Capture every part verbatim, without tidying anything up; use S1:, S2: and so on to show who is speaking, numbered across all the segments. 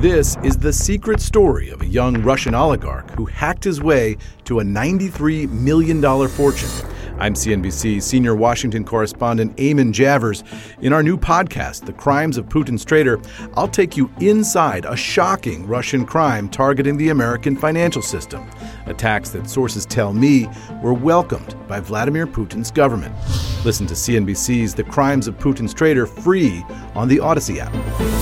S1: This is the secret story of a young Russian oligarch who hacked his way to a ninety-three million dollars fortune. I'm C N B C senior Washington correspondent Eamon Javers. In our new podcast, The Crimes of Putin's Traitor, I'll take you inside a shocking Russian crime targeting the American financial system. Attacks that sources tell me were welcomed by Vladimir Putin's government. Listen to C N B C's The Crimes of Putin's Traitor free on the Odyssey app.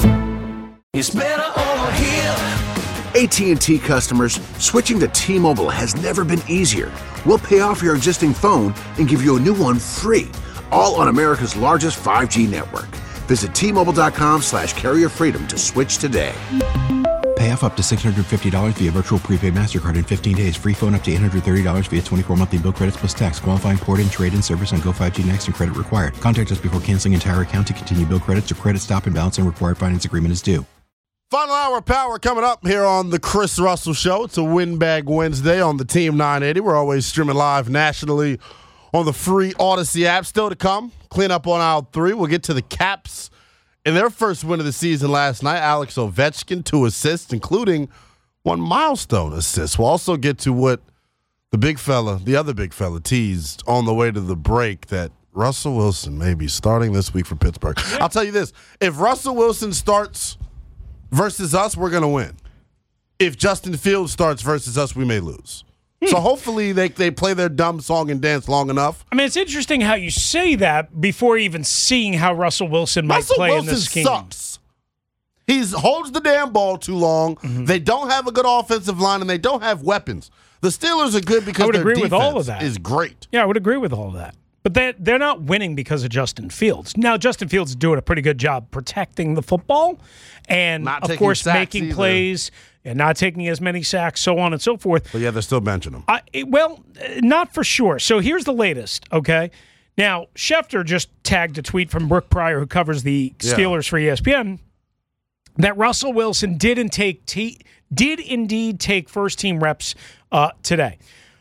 S2: It's better over here.
S3: A T and T customers, switching to T-Mobile has never been easier. We'll pay off your existing phone and give you a new one free, all on America's largest five G network. Visit T-Mobile.com slash carrier freedom to switch today.
S4: Pay off up to six hundred fifty dollars via virtual prepaid MasterCard in fifteen days. Free phone up to eight hundred thirty dollars via twenty-four monthly bill credits plus tax. Qualifying port-in, trade-in service on Go five G Next and credit required. Contact us before canceling entire account to continue bill credits or credit stop and balance and required finance agreement is due.
S5: Final hour of power coming up here on the Chris Russell Show. It's a Windbag Wednesday on the Team nine eighty. We're always streaming live nationally on the free Odyssey app. Still to come, clean up on aisle three. We'll get to the Caps in their first win of the season last night. Alex Ovechkin, two assists, including one milestone assist. We'll also get to what the big fella, the other big fella, teased on the way to the break, that Russell Wilson may be starting this week for Pittsburgh. I'll tell you this, if Russell Wilson starts versus us, we're going to win. If Justin Fields starts versus us, we may lose. Hmm. So hopefully they they play their dumb song and dance long enough.
S6: I mean, it's interesting how you say that before even seeing how Russell Wilson might
S5: Russell
S6: play
S5: Wilson
S6: in this game.
S5: Sucks. He holds the damn ball too long.
S6: Mm-hmm.
S5: They don't have a good offensive line, and they don't have weapons. The Steelers are good because
S6: I would
S5: their
S6: agree
S5: defense
S6: with all of that.
S5: is great.
S6: Yeah, I would agree with all of that. But they, they're not winning because of Justin Fields. Now, Justin Fields is doing a pretty good job protecting the football and,
S5: Not
S6: of
S5: taking
S6: course,
S5: sacks
S6: making
S5: either.
S6: plays and not taking as many sacks, so on and so forth.
S5: But, yeah, they're still benching him.
S6: I, it- well, uh, not for sure. So here's the latest, okay? Now, Schefter just tagged a tweet from Brooke Pryor, who covers the
S5: Yeah.
S6: Steelers for E S P N, that Russell Wilson didn't take t- did indeed take first-team reps uh, today.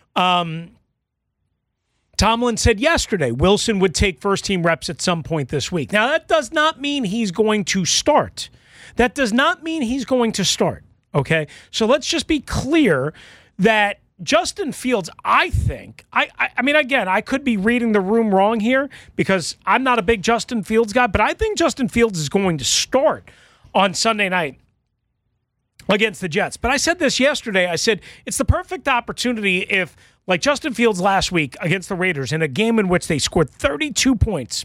S6: Um Tomlin said yesterday Wilson would take first-team reps at some point this week. Now, that does not mean he's going to start. That does not mean he's going to start, okay? So let's just be clear that Justin Fields, I think, I, I, I mean, again, I could be reading the room wrong here because I'm not a big Justin Fields guy, but I think Justin Fields is going to start on Sunday night against the Jets. But I said this yesterday. I said it's the perfect opportunity if, like Justin Fields last week against the Raiders in a game in which they scored thirty-two points.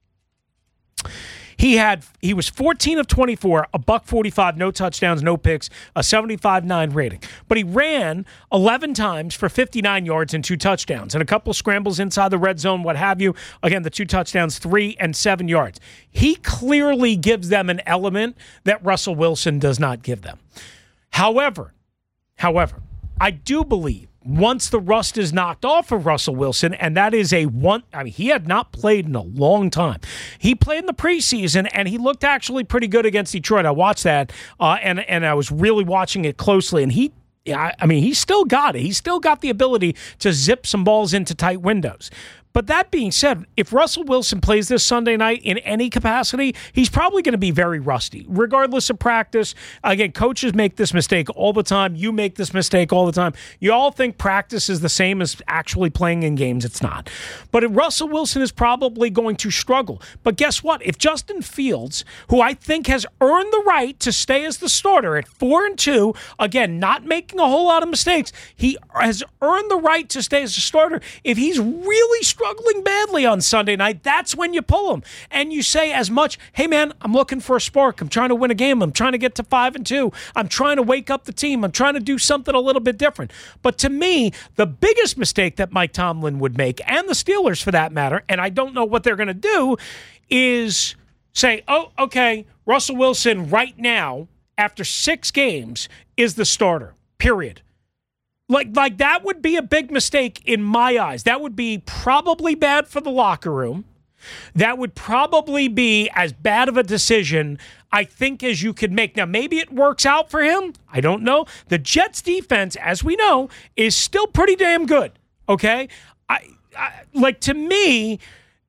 S6: He had he was fourteen of twenty-four, a buck forty-five, no touchdowns, no picks, a seventy-five nine rating. But he ran eleven times for fifty-nine yards and two touchdowns and a couple of scrambles inside the red zone, what have you. Again, the two touchdowns, three and seven yards. He clearly gives them an element that Russell Wilson does not give them. However, however, I do believe once the rust is knocked off of Russell Wilson, and that is a one, I mean, he had not played in a long time. He played in the preseason, and he looked actually pretty good against Detroit. I watched that, uh, and, and I was really watching it closely, and he, I, I mean, he still got it. He still got the ability to zip some balls into tight windows. But that being said, if Russell Wilson plays this Sunday night in any capacity, he's probably going to be very rusty, regardless of practice. Again, coaches make this mistake all the time. You make this mistake all the time. You all think practice is the same as actually playing in games. It's not. But if Russell Wilson is probably going to struggle. But guess what? If Justin Fields, who I think has earned the right to stay as the starter at four and two, again, not making a whole lot of mistakes, he has earned the right to stay as a starter. If he's really struggling badly on Sunday night, that's when you pull him. And you say as much, hey man, I'm looking for a spark. I'm trying to win a game. I'm trying to get to five and two. I'm trying to wake up the team. I'm trying to do something a little bit different. But to me, the biggest mistake that Mike Tomlin would make, and the Steelers for that matter, and I don't know what they're going to do, is say, oh, okay, Russell Wilson right now, after six games, is the starter, period. Like, like that would be a big mistake in my eyes. That would be probably bad for the locker room. That would probably be as bad of a decision, I think, as you could make. Now, maybe it works out for him. I don't know. The Jets' defense, as we know, is still pretty damn good, okay? I, I like, to me,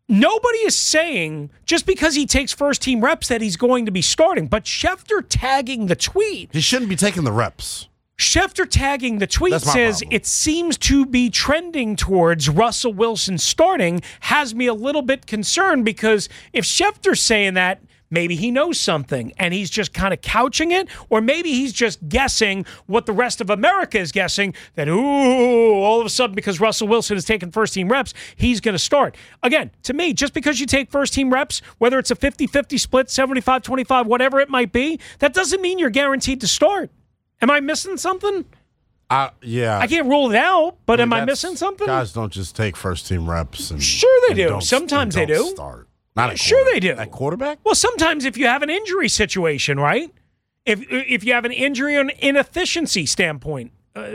S6: nobody is saying just because he takes first-team reps that he's going to be starting. But Schefter tagging the tweet.
S5: He shouldn't be taking the reps.
S6: Schefter tagging the tweet says
S5: problem.
S6: It seems to be trending towards Russell Wilson starting, has me a little bit concerned because if Schefter's saying that, maybe he knows something and he's just kind of couching it, or maybe he's just guessing what the rest of America is guessing, that, ooh, all of a sudden because Russell Wilson is taking first-team reps, he's going to start. Again, to me, just because you take first-team reps, whether it's a fifty-fifty split, seventy-five twenty-five, whatever it might be, that doesn't mean you're guaranteed to start. Am I missing something?
S5: Uh, yeah.
S6: I can't rule it out, but
S5: I mean,
S6: am I missing something?
S5: Guys don't just take first-team reps. And,
S6: Sure they
S5: and
S6: do.
S5: don't-
S6: Sometimes
S5: and
S6: they
S5: don't
S6: do.
S5: Start. Not at
S6: Sure they do.
S5: At quarterback?
S6: Well, sometimes if you have an injury situation, right? If if you have an injury on an inefficiency standpoint. Uh,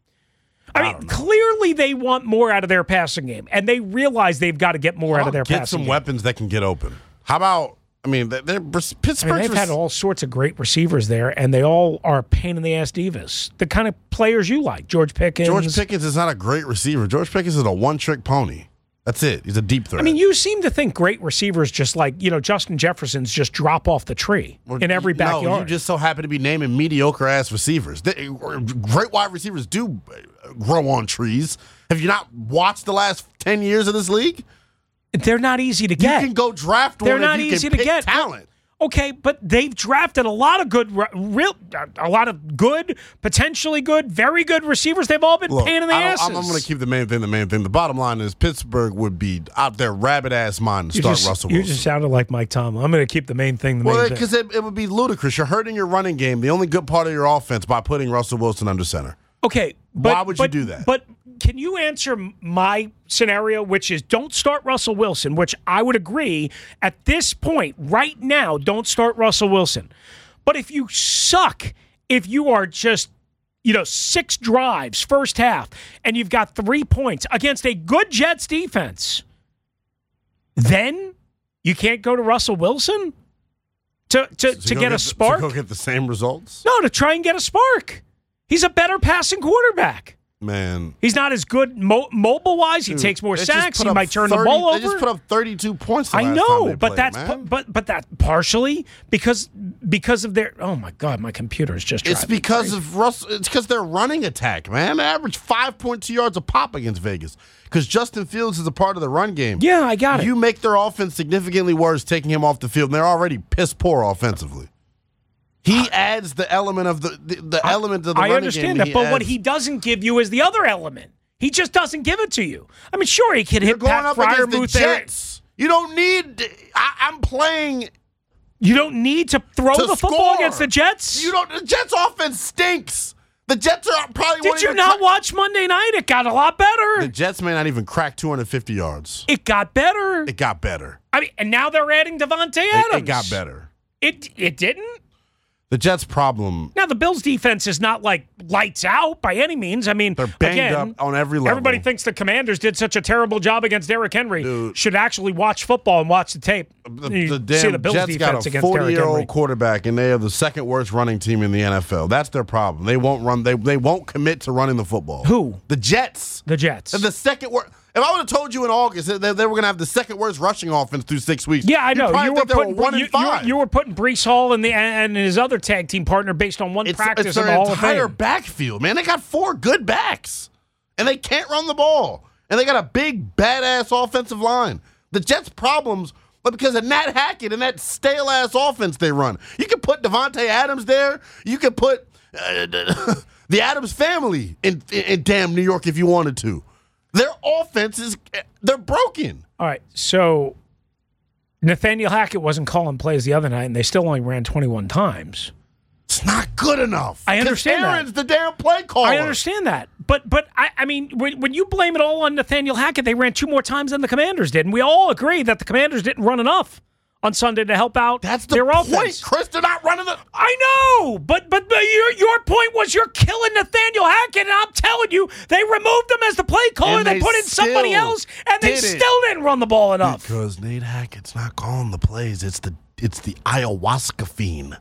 S6: I, I mean, clearly they want more out of their passing game, and they realize they've got to get more
S5: How
S6: out of their
S5: about get
S6: passing
S5: some
S6: game.
S5: weapons that can get open. How about, I mean, they're, they're Pittsburgh's
S6: I mean, they've had all sorts of great receivers there, and they all are pain-in-the-ass divas. The kind of players you like. George Pickens.
S5: George Pickens is not a great receiver. George Pickens is a one-trick pony. That's it. He's a deep threat.
S6: I mean, you seem to think great receivers just like, you know, Justin Jefferson's just drop off the tree in every backyard.
S5: No, you just so happen to be naming mediocre-ass receivers. They, great wide receivers do grow on trees. Have you not watched the last ten years of this league?
S6: They're not easy to get.
S5: You can go draft
S6: They're
S5: one
S6: not
S5: if you
S6: easy
S5: can
S6: to
S5: pick
S6: get.
S5: talent.
S6: Okay, but they've drafted a lot of good, real, a lot of good, potentially good, very good receivers. They've all been
S5: Look,
S6: pain in the
S5: I don't-
S6: asses.
S5: I'm, I'm going to keep the main thing the main thing. The bottom line is Pittsburgh would be out there rabbit-ass mind to
S6: you
S5: start
S6: just,
S5: Russell
S6: You
S5: Wilson.
S6: just sounded like Mike Tomlin. I'm going to keep the main thing the main
S5: Well,
S6: thing.
S5: because it, it would be ludicrous. You're hurting your running game, the only good part of your offense, by putting Russell Wilson under center.
S6: Okay, but,
S5: Why would you
S6: but-
S5: do that?
S6: But can you answer my scenario, which is don't start Russell Wilson, which I would agree at this point, right now, don't start Russell Wilson. But if you suck, if you are just, you know, six drives first half, and you've got three points against a good Jets defense, then you can't go to Russell Wilson to to,
S5: So
S6: to
S5: go
S6: get a
S5: the-
S6: spark?
S5: To go get the same results?
S6: No, to try and get a spark. He's a better passing quarterback.
S5: Man.
S6: He's not as good mo- mobile-wise. He
S5: Dude,
S6: takes more
S5: they just
S6: sacks.
S5: put
S6: He
S5: up
S6: might turn
S5: thirty
S6: the ball over.
S5: They just put up thirty-two points the
S6: I
S5: last
S6: know,
S5: time they
S6: but
S5: played,
S6: that's
S5: man.
S6: but but that partially because because of their. Oh my God, my computer is just.
S5: It's
S6: driving me
S5: because
S6: crazy.
S5: of Russ. It's because their running attack, man. They average five point two yards a pop against Vegas. Because Justin Fields is a part of the run game.
S6: Yeah, I got it.
S5: You make their offense significantly worse taking him off the field, and they're already piss poor offensively. He adds the element of the the, the element of the
S6: I
S5: running
S6: understand
S5: game.
S6: that, but what
S5: adds-
S6: he doesn't give you is the other element. He just doesn't give it to you. I mean, sure, he could
S5: You're
S6: hit
S5: going
S6: Pat
S5: up against the
S6: Fryermuth there.
S5: Jets. You don't need. I, I'm playing.
S6: You don't need to throw
S5: To
S6: the football
S5: score.
S6: against the Jets.
S5: You don't. The Jets' offense stinks. The Jets are probably.
S6: Did
S5: won't
S6: you
S5: even
S6: not
S5: crack-
S6: watch Monday night? It got a lot better.
S5: The Jets may not even crack two hundred fifty yards.
S6: It got better.
S5: It got better.
S6: I mean, and now they're adding Devontae
S5: It,
S6: Adams.
S5: it got better.
S6: It it didn't.
S5: The Jets' problem.
S6: Now the Bills' defense is not like lights out by any means. I mean,
S5: They're banged
S6: again,
S5: up on every level.
S6: Everybody thinks the Commanders did such a terrible job against Derrick Henry.
S5: Dude.
S6: Should actually watch football and watch the tape.
S5: The,
S6: You
S5: the
S6: see
S5: damn
S6: the Bills'
S5: Jets got
S6: defense
S5: a
S6: against Derrick Henry.
S5: forty-year-old quarterback, and they are the second worst running team in the N F L. That's their problem. They won't run. They they won't commit to running the football.
S6: Who?
S5: The Jets.
S6: The Jets.
S5: They're the second worst. If I would have told you in August that they, they were going to have the second worst rushing offense through six weeks,
S6: Yeah, I
S5: you'd
S6: know.
S5: probably
S6: You were
S5: think they
S6: putting
S5: one
S6: you,
S5: and five.
S6: you, you were putting Brees Hall and the and his other tag team partner based on one
S5: It's,
S6: practice
S5: it's
S6: in the
S5: their
S6: Hall of
S5: entire
S6: Fame.
S5: backfield, man. They got four good backs, and they can't run the ball. And they got a big, badass offensive line. The Jets' problems are because of Nat Hackett and that stale-ass offense they run. You can put Devontae Adams there. You can put uh, the Adams family in, in, in damn New York if you wanted to. Their offense is they're broken.
S6: All right, so Nathaniel Hackett wasn't calling plays the other night, and they still only ran twenty-one times.
S5: It's not good enough.
S6: I
S5: 'Cause
S6: understand that.
S5: Aaron's the damn play caller.
S6: I understand that, but but I, I mean, when, when you blame it all on Nathaniel Hackett, they ran two more times than the Commanders did, and we all agree that the Commanders didn't run enough on Sunday to help out
S5: That's the
S6: their
S5: point,
S6: offense.
S5: Chris. They're not running the.
S6: I know, but but but your your point was you're killing Nathaniel Hackett, and I'm telling you, they removed him as the play caller.
S5: And
S6: They,
S5: they
S6: put in somebody
S5: still
S6: else, and they
S5: did it.
S6: still didn't run the ball enough.
S5: Because Nate Hackett's not calling the plays. It's the it's the ayahuasca fiend.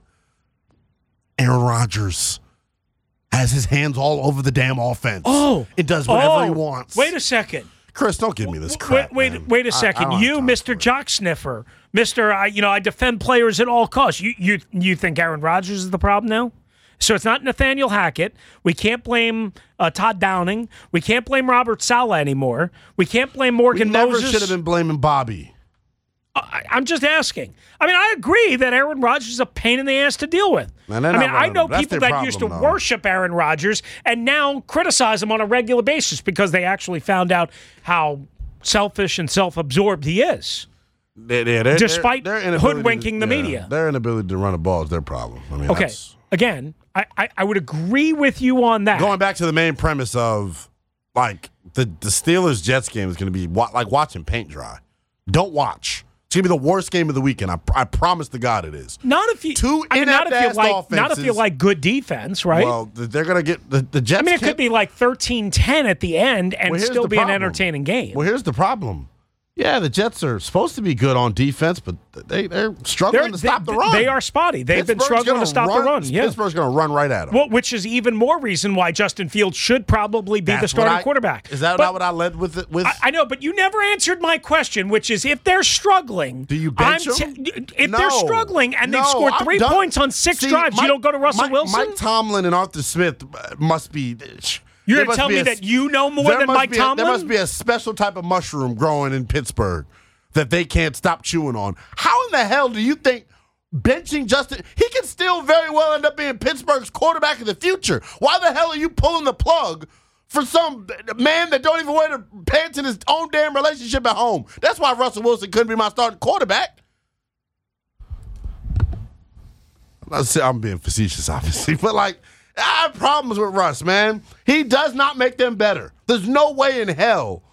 S5: Aaron Rodgers has his hands all over the damn offense.
S6: Oh,
S5: it does whatever
S6: oh,
S5: he wants.
S6: Wait a second.
S5: Chris, don't give me this crap.
S6: Wait, wait,
S5: man.
S6: wait a
S5: I-
S6: second.
S5: I don't have
S6: you,
S5: time
S6: Mister
S5: for it.
S6: Jock Sniffer, Mister I, you know, I defend players at all costs. You, you, you think Aaron Rodgers is the problem now? So it's not Nathaniel Hackett. We can't blame uh, Todd Downing. We can't blame Robert Saleh anymore. We can't blame
S5: We
S6: Morgan
S5: never
S6: Moses.
S5: should have been blaming Bobby.
S6: I, I'm just asking. I mean, I agree that Aaron Rodgers is a pain in the ass to deal with.
S5: Man, they're
S6: I mean,
S5: not
S6: I
S5: running
S6: know
S5: him. That's
S6: people
S5: their
S6: that used to
S5: problem, though.
S6: worship Aaron Rodgers and now criticize him on a regular basis because they actually found out how selfish and self-absorbed he is.
S5: They, they, they're,
S6: Despite
S5: they're, they're inability
S6: hoodwinking
S5: to,
S6: the
S5: yeah,
S6: media.
S5: Their inability to run a ball is their problem. I mean,
S6: Okay,
S5: that's-
S6: again, I, I, I would agree with you on that.
S5: going back to the main premise of, like, the, the Steelers-Jets game is going to be wa- like watching paint dry. Don't watch. It's going to be the worst game of the weekend. I, I promise to God it is.
S6: Not if you,
S5: Two
S6: I mean, not if you
S5: inept-ass
S6: like, not if you
S5: offenses.
S6: like good defense, right?
S5: Well, they're going to get the, the Jets.
S6: I mean, it
S5: can't-
S6: could be like thirteen ten at the end and
S5: Well, here's
S6: still
S5: the
S6: be an
S5: problem.
S6: entertaining game.
S5: Well, here's the problem. Yeah, the Jets are supposed to be good on defense, but they, they're struggling
S6: They're-
S5: to stop
S6: they,
S5: the run.
S6: They are spotty. They've been
S5: Pittsburgh's
S6: struggling
S5: gonna
S6: to stop the run. Yeah.
S5: Pittsburgh's going to run right at them.
S6: Well, which is even more reason why Justin Fields should probably be the
S5: That's what
S6: starting
S5: I-
S6: quarterback.
S5: Is that
S6: But
S5: not what I led with? It, with
S6: I, I know, but you never answered my question, which is if they're struggling,
S5: Do you bench
S6: I'm
S5: them?
S6: te- if
S5: No.
S6: they're struggling and they've
S5: No,
S6: scored
S5: I'm
S6: three
S5: done.
S6: points on six
S5: See,
S6: drives,
S5: Mike-
S6: you don't go to Russell
S5: Mike,
S6: Wilson?
S5: Mike Tomlin and Arthur Smith uh, must be.
S6: You're
S5: there
S6: going to
S5: must
S6: tell
S5: be
S6: me
S5: a-
S6: that you know more
S5: there
S6: than
S5: must
S6: Mike
S5: be a-
S6: Tomlin?
S5: There must be a special type of mushroom growing in Pittsburgh that they can't stop chewing on. How in the hell do you think benching Justin? He could still very well end up being Pittsburgh's quarterback of the future. Why the hell are you pulling the plug for some man that don't even wear the pants in his own damn relationship at home? That's why Russell Wilson couldn't be my starting quarterback. I'm not- I'm being facetious, obviously, but like, I have problems with Russ, man. He does not make them better. There's no way in hell.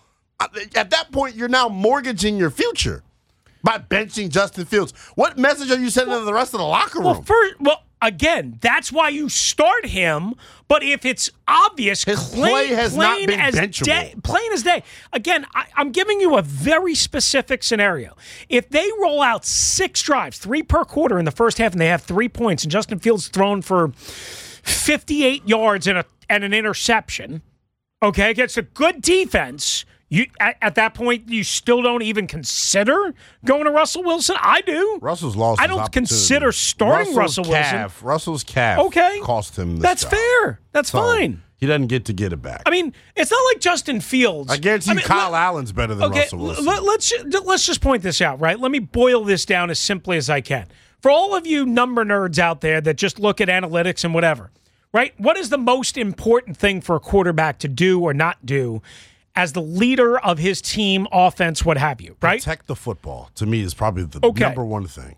S5: At that point, you're now mortgaging your future by benching Justin Fields. What message are you sending to the rest of the locker room?
S6: Well, first, well, again, that's why you start him. But if it's obvious,
S5: His
S6: plain,
S5: play has not
S6: plain
S5: been
S6: as
S5: benchable.
S6: day, plain as day. Again, I, I'm giving you a very specific scenario. If they roll out six drives, three per quarter in the first half, and they have three points, and Justin Fields thrown for fifty-eight yards and a and an interception, okay, against a good defense. You at, at that point, you still don't even consider going to Russell Wilson? I do.
S5: Russell's lost
S6: I
S5: his
S6: don't
S5: opportunity.
S6: consider starting
S5: Russell's
S6: Russell Wilson.
S5: calf, Russell's calf
S6: Okay.
S5: cost him this
S6: That's
S5: job.
S6: fair. That's
S5: So,
S6: fine.
S5: He doesn't get to get it back.
S6: I mean, it's not like Justin Fields.
S5: I guarantee you
S6: mean,
S5: Kyle
S6: let-
S5: Allen's better than
S6: okay,
S5: Russell Wilson.
S6: Let, let's ju- let's just point this out, right? Let me boil this down as simply as I can. For all of you number nerds out there that just look at analytics and whatever, right? What is the most important thing for a quarterback to do or not do as the leader of his team, offense, what have you, right?
S5: Protect the football, to me, is probably the
S6: Okay.
S5: number one thing.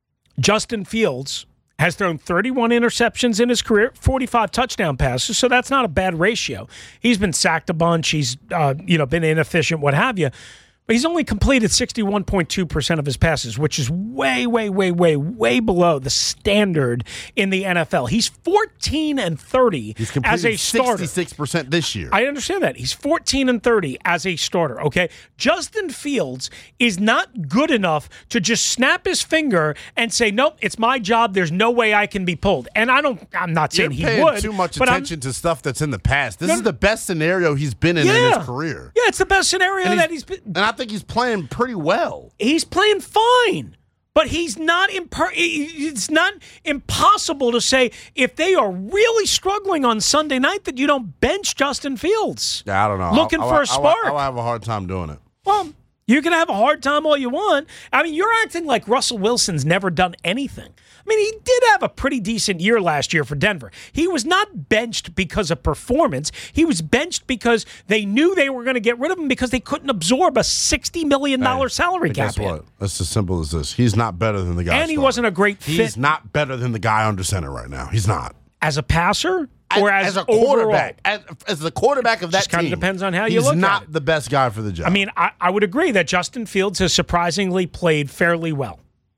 S6: Justin Fields has thrown thirty-one interceptions in his career, forty-five touchdown passes, so that's not a bad ratio. He's been sacked a bunch. He's uh, you know been inefficient, what have you. But he's only completed sixty-one point two percent of his passes, which is way, way, way, way, way below the standard in the N F L. He's fourteen and thirty
S5: He's
S6: as
S5: completed
S6: a starter.
S5: sixty-six percent this year.
S6: I understand that. He's fourteen and thirty as a starter, okay? Justin Fields is not good enough to just snap his finger and say, nope, it's my job. There's no way I can be pulled. And I don't, I'm not
S5: You're
S6: saying he
S5: paying
S6: would.
S5: too much
S6: but I'm-
S5: attention to stuff that's in the past. This
S6: No,
S5: is the best scenario he's been in in
S6: Yeah.
S5: his career.
S6: Yeah, it's the best scenario
S5: And
S6: that
S5: he's-
S6: he's been.
S5: And I think he's playing pretty well.
S6: He's playing fine. But he's not imper- it's not impossible to say if they are really struggling on Sunday night that you don't bench Justin Fields.
S5: Yeah, I don't know.
S6: Looking
S5: I,
S6: for
S5: I,
S6: a spark.
S5: I, I have a hard time doing it.
S6: Well, you can have a hard time all you want. I mean, you're acting like Russell Wilson's never done anything. I mean, he did have a pretty decent year last year for Denver. He was not benched because of performance. He was benched because they knew they were going to get rid of him because they couldn't absorb a sixty million dollars
S5: Hey,
S6: salary
S5: but
S6: cap
S5: guess
S6: hit.
S5: what? It's as simple as this. He's not better than the guy.
S6: And he
S5: starting.
S6: wasn't a great fit.
S5: He's not better than the guy under center right now. He's not.
S6: As a passer or as,
S5: as a
S6: overall?
S5: quarterback, as, as the quarterback of that
S6: Just kinda
S5: team,
S6: depends on how you
S5: he's
S6: look at
S5: not
S6: it.
S5: the best guy for the job.
S6: I mean, I, I would agree that Justin Fields has surprisingly played fairly well.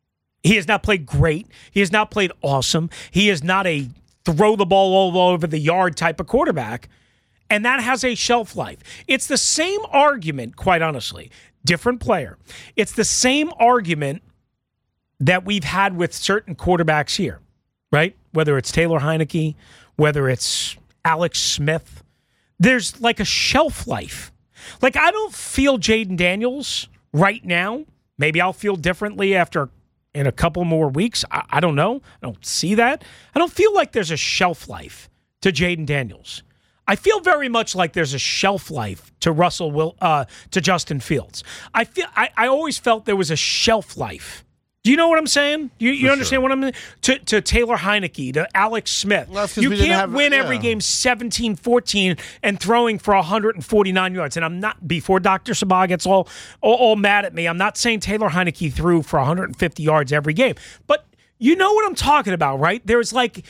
S6: He has not played great. He has not played awesome. He is not a throw the ball all over the yard type of quarterback. And that has a shelf life. It's the same argument, quite honestly. Different player. It's the same argument that we've had with certain quarterbacks here, right? Whether it's Taylor Heineke, whether it's Alex Smith. There's like a shelf life. Like, I don't feel Jaden Daniels right now. Maybe I'll feel differently after in a couple more weeks. I, I don't know. I don't see that. I don't feel like there's a shelf life to Jaden Daniels. I feel very much like there's a shelf life to Russell Will uh, to Justin Fields. I feel I, I always felt there was a shelf life. Do you know what I'm saying? You, you understand
S5: sure.
S6: what I'm to to Taylor Heineke, to Alex Smith.
S5: Well,
S6: you
S5: we didn't
S6: can't
S5: have-
S6: win
S5: yeah.
S6: every game seventeen fourteen and throwing for one hundred forty-nine yards. And I'm not, before Doctor Sabah gets all, all all mad at me, I'm not saying Taylor Heineke threw for one hundred fifty yards every game. But you know what I'm talking about, right? There's like,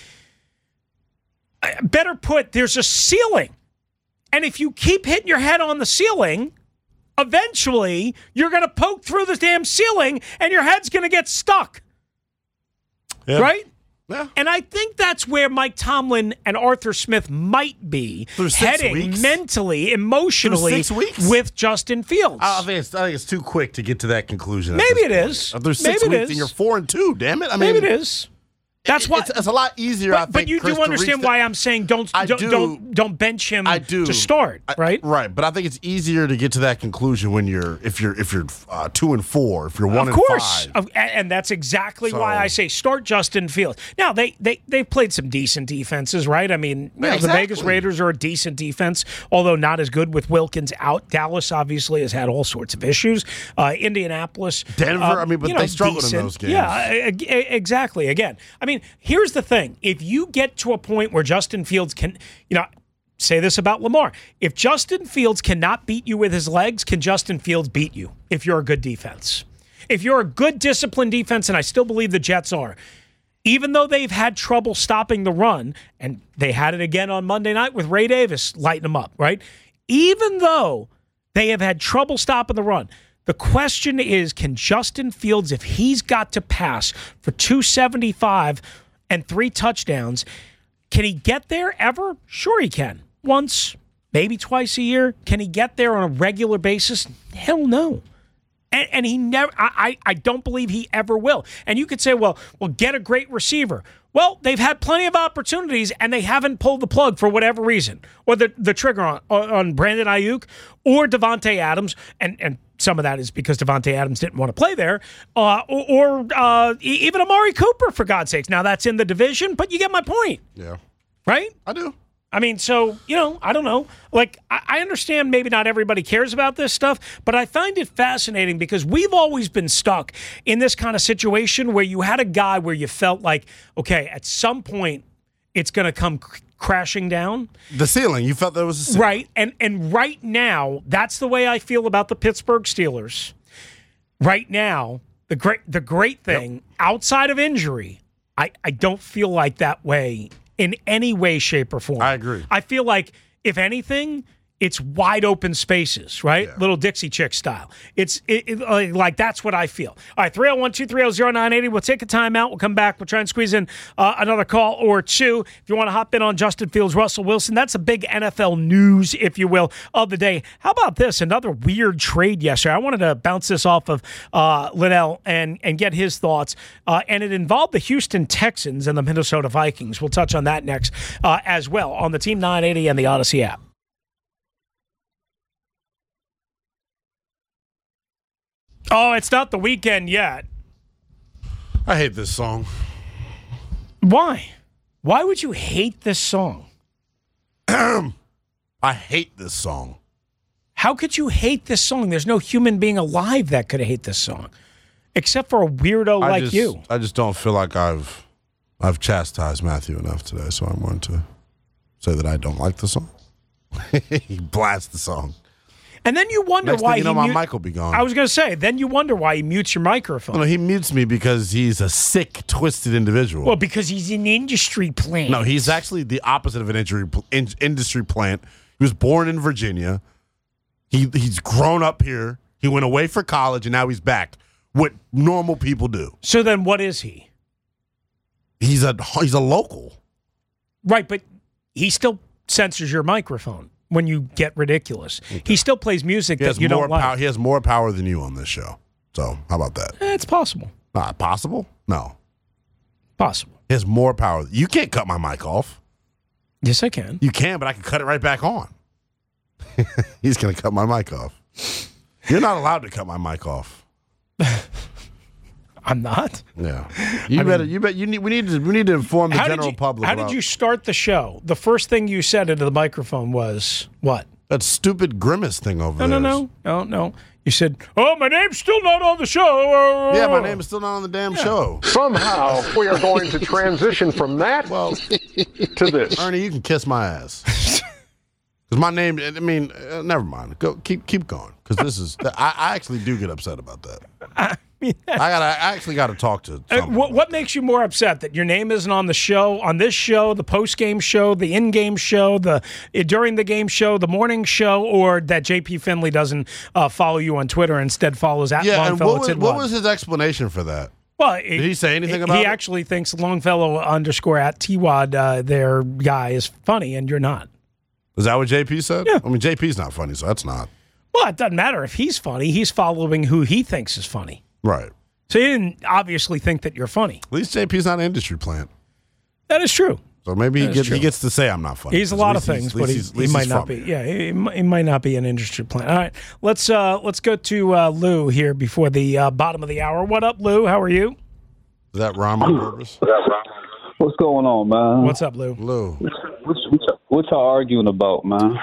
S6: better put, there's a ceiling. And if you keep hitting your head on the ceiling, eventually you're going to poke through the damn ceiling and your head's going to get stuck.
S5: Yeah.
S6: Right?
S5: Yeah.
S6: And I think that's where Mike Tomlin and Arthur Smith might be
S5: Through six
S6: heading
S5: weeks?
S6: mentally, emotionally
S5: Through six weeks?
S6: with Justin Fields.
S5: I think it's I think it's too quick to get to that conclusion. at
S6: Maybe
S5: this
S6: it
S5: point.
S6: is.
S5: If there's six
S6: Maybe it
S5: weeks
S6: is.
S5: and you're four and two, damn it. I mean,
S6: Maybe it is. That's why.
S5: It's, it's a lot easier. I
S6: But,
S5: think,
S6: but you
S5: Chris,
S6: do
S5: to
S6: understand
S5: reach
S6: why
S5: the-
S6: I'm saying don't
S5: I
S6: don't,
S5: do.
S6: don't don't bench him
S5: I do
S6: to start,
S5: I-
S6: right?
S5: right. But I think it's easier to get to that conclusion when you're if you're if you're uh, two and four, if you're one
S6: Of
S5: and
S6: course,
S5: five.
S6: Of- and and that's exactly
S5: So-
S6: why I say start Justin Fields. Now they they they've played some decent defenses, right? I mean, you know, the
S5: Exactly.
S6: Vegas Raiders are a decent defense, although not as good with Wilkins out. Dallas obviously has had all sorts of issues. Uh, Indianapolis,
S5: Denver,
S6: uh,
S5: I mean, but
S6: you know,
S5: they struggled in
S6: decent.
S5: those games.
S6: Yeah, e- e- exactly. Again, I mean, here's the thing: if you get to a point where Justin Fields can, you know. Say this about Lamar. If Justin Fields cannot beat you with his legs, can Justin Fields beat you if you're a good defense? If you're a good disciplined defense, and I still believe the Jets are, even though they've had trouble stopping the run, and they had it again on Monday night with Ray Davis lighting them up, right? Even though they have had trouble stopping the run, the question is, can Justin Fields, if he's got to pass for two seventy-five and three touchdowns, can he get there ever? Sure he can. Once, maybe twice a year. Can he get there on a regular basis? Hell no. And, and he never. I, I I don't believe he ever will. And you could say, well, well, get a great receiver. Well, they've had plenty of opportunities, and they haven't pulled the plug for whatever reason, or the, the trigger on, on Brandon Ayuk or Devontae Adams, and and some of that is because Devontae Adams didn't want to play there, uh, or, or uh, e- even Amari Cooper, for God's sakes. Now, that's in the division, but you get my point,
S5: Yeah,
S6: right?
S5: I do.
S6: I mean, so, you know, I don't know. Like, I, I understand maybe not everybody cares about this stuff, but I find it fascinating because we've always been stuck in this kind of situation where you had a guy where you felt like, okay, at some point it's going to come c- crashing down.
S5: The ceiling. You felt there was a ceiling.
S6: Right. And and right now, that's the way I feel about the Pittsburgh Steelers. Right now, the great the great thing, yep. outside of injury, I, I don't feel like that way in any way, shape, or form.
S5: I agree.
S6: I feel like, if anything, it's wide open spaces, right?
S5: Yeah.
S6: Little Dixie Chick style. It's it, it, like, like that's what I feel. All right, three oh one, two three oh, oh nine eight oh. We'll take a timeout. We'll come back. We'll try and squeeze in uh, another call or two. If you want to hop in on Justin Fields, Russell Wilson, that's a big N F L news, if you will, of the day. How about this? Another weird trade yesterday. I wanted to bounce this off of uh, Liddell and, and get his thoughts. Uh, and it involved the Houston Texans and the Minnesota Vikings. We'll touch on that next uh, as well on the Team nine eighty and the Odyssey app. Oh, it's not the weekend yet.
S5: I hate this song.
S6: Why? Why would you hate this song?
S5: I hate this song.
S6: How could you hate this song? There's no human being alive that could hate this song, except for a weirdo
S5: I
S6: like
S5: just,
S6: you.
S5: I just don't feel like I've I've chastised Matthew enough today, so I'm going to say that I don't like the song. He blasts the song.
S6: And then you wonder
S5: Next
S6: why
S5: thing you know,
S6: he
S5: my
S6: mute-
S5: mic will be gone.
S6: I was going to say, then you wonder why he mutes your microphone.
S5: No, he mutes me because he's a sick, twisted individual.
S6: Well, because he's an industry plant.
S5: No, he's actually the opposite of an injury, in, industry plant. He was born in Virginia. He He's grown up here. He went away for college, and now he's back. What normal people do.
S6: So then what is he?
S5: He's a he's a local.
S6: Right, but he still censors your microphone when you get ridiculous. Okay. He still plays music
S5: He
S6: that
S5: has
S6: you
S5: more
S6: don't like.
S5: power. He has more power than you on this show. So how about that?
S6: Eh, it's possible.
S5: Not possible? No.
S6: Possible.
S5: He has more power. You can't cut my mic off.
S6: Yes, I can.
S5: You can, but I can cut it right back on. He's going to cut my mic off. You're not allowed to cut my mic off.
S6: I'm not.
S5: Yeah. You I better. Mean, you bet. You need. We need to. We need to inform the general
S6: you,
S5: public.
S6: How
S5: about,
S6: did you start the show? The first thing you said into the microphone was what?
S5: That stupid grimace thing over
S6: no,
S5: there.
S6: No, no, no, no. You said, "Oh, my name's still not on the show."
S5: Yeah, my name is still not on the damn yeah. show.
S7: Somehow we are going to transition from that well to this.
S5: Ernie, you can kiss my ass. Because my name. I mean, uh, never mind. Go. Keep. Keep going. Because this is. I, I actually do get upset about that.
S6: I mean,
S5: I got. I actually got to talk to.
S6: Uh, what what makes you more upset that your name isn't on the show, on this show, the post game show, the in game show, the uh, during the game show, the morning show, or that J P Finley doesn't uh, follow you on Twitter, instead follows at
S5: yeah,
S6: Longfellow?
S5: And what, was, what was his explanation for that?
S6: Well,
S5: did he say anything
S6: he,
S5: about
S6: he
S5: it?
S6: He actually thinks Longfellow underscore at T Wad, uh, their guy, is funny, and you're not.
S5: Is that what J P said?
S6: Yeah.
S5: I mean, J P's not funny, so that's not.
S6: Well, it doesn't matter if he's funny. He's following who he thinks is funny.
S5: Right.
S6: So he didn't obviously think that you're funny.
S5: At least J P's not an industry plant.
S6: That is true.
S5: So maybe he gets, he gets to say I'm not funny.
S6: He's a lot of things, but he, he might not be. Yeah, he, he might not be an industry plant. All right, let's uh, let's go to uh, Lou here before the uh, bottom of the hour. What up, Lou? How are you?
S5: Is that rhyme on purpose?
S8: What's going on, man?
S6: What's up, Lou?
S5: Lou.
S8: What, what, what y'all arguing about, man?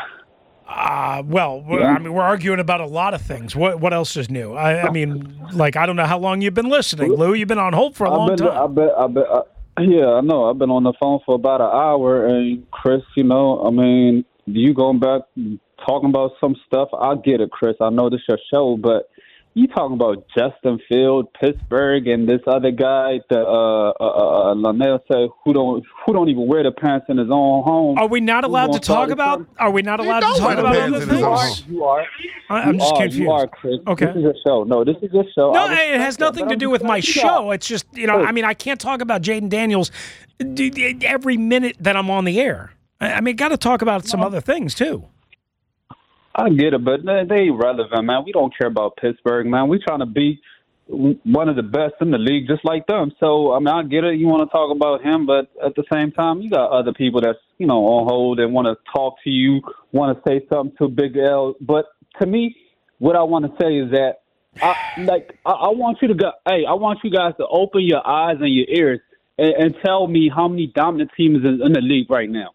S6: Uh, well, yeah. I mean, we're arguing about a lot of things. What what else is new? I, I mean, like, I don't know how long you've been listening, Lou. You've been on hold for a
S8: I've
S6: long
S8: been,
S6: time.
S8: I bet, I bet, I, yeah, I know. I've been on the phone for about an hour, and Chris, you know, I mean, you going back talking about some stuff. I get it, Chris. I know this your show, but you talking about Justin Field, Pittsburgh, and this other guy, the uh, uh, uh, Linnell said, who don't who don't even wear the pants in his own home.
S6: Are we not allowed to talk about? Are we not allowed to talk about other things?
S8: You are. You are.
S6: I'm
S8: you
S6: just
S8: are,
S6: confused.
S8: You are, Chris.
S6: Okay.
S8: This is your show. No, this is your show.
S6: No, it has nothing to do with my show. It's just, you know, I mean, I can't talk about Jaden Daniels every minute that I'm on the air. I mean, got to talk about some other things too.
S8: I get it, but they, they irrelevant, man. We don't care about Pittsburgh, man. We're trying to be one of the best in the league, just like them. So, I mean, I get it. You want to talk about him, but at the same time, you got other people that's, you know, on hold and want to talk to you, want to say something to Big L. But to me, what I want to say is that, I, like, I, I want you to go. Hey, I want you guys to open your eyes and your ears and, and tell me how many dominant teams is in the league right now.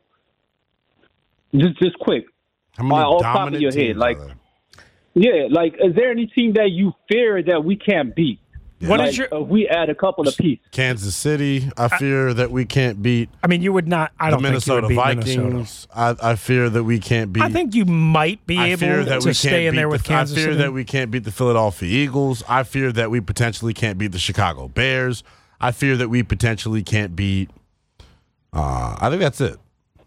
S8: Just, just quick.
S5: How many
S8: off
S5: dominant
S8: top of your
S5: teams
S8: head, like, yeah, like, is there any team that you fear that we can't beat?
S5: Yeah.
S6: What
S8: like,
S6: is your?
S8: uh, we add a couple of pieces.
S5: Kansas City. I fear I, that we can't beat.
S6: I mean, you would not. I don't
S5: the Minnesota
S6: think you would beat
S5: Vikings.
S6: Minnesota.
S5: I, I fear that we can't beat.
S6: I think you might be
S5: I
S6: able
S5: fear that
S6: to
S5: we
S6: stay
S5: can't
S6: in
S5: beat
S6: there with
S5: the,
S6: Kansas
S5: I fear
S6: City.
S5: that we can't beat the Philadelphia Eagles. I fear that we potentially can't beat the Chicago Bears. I fear that we potentially can't beat. Uh, I think that's it.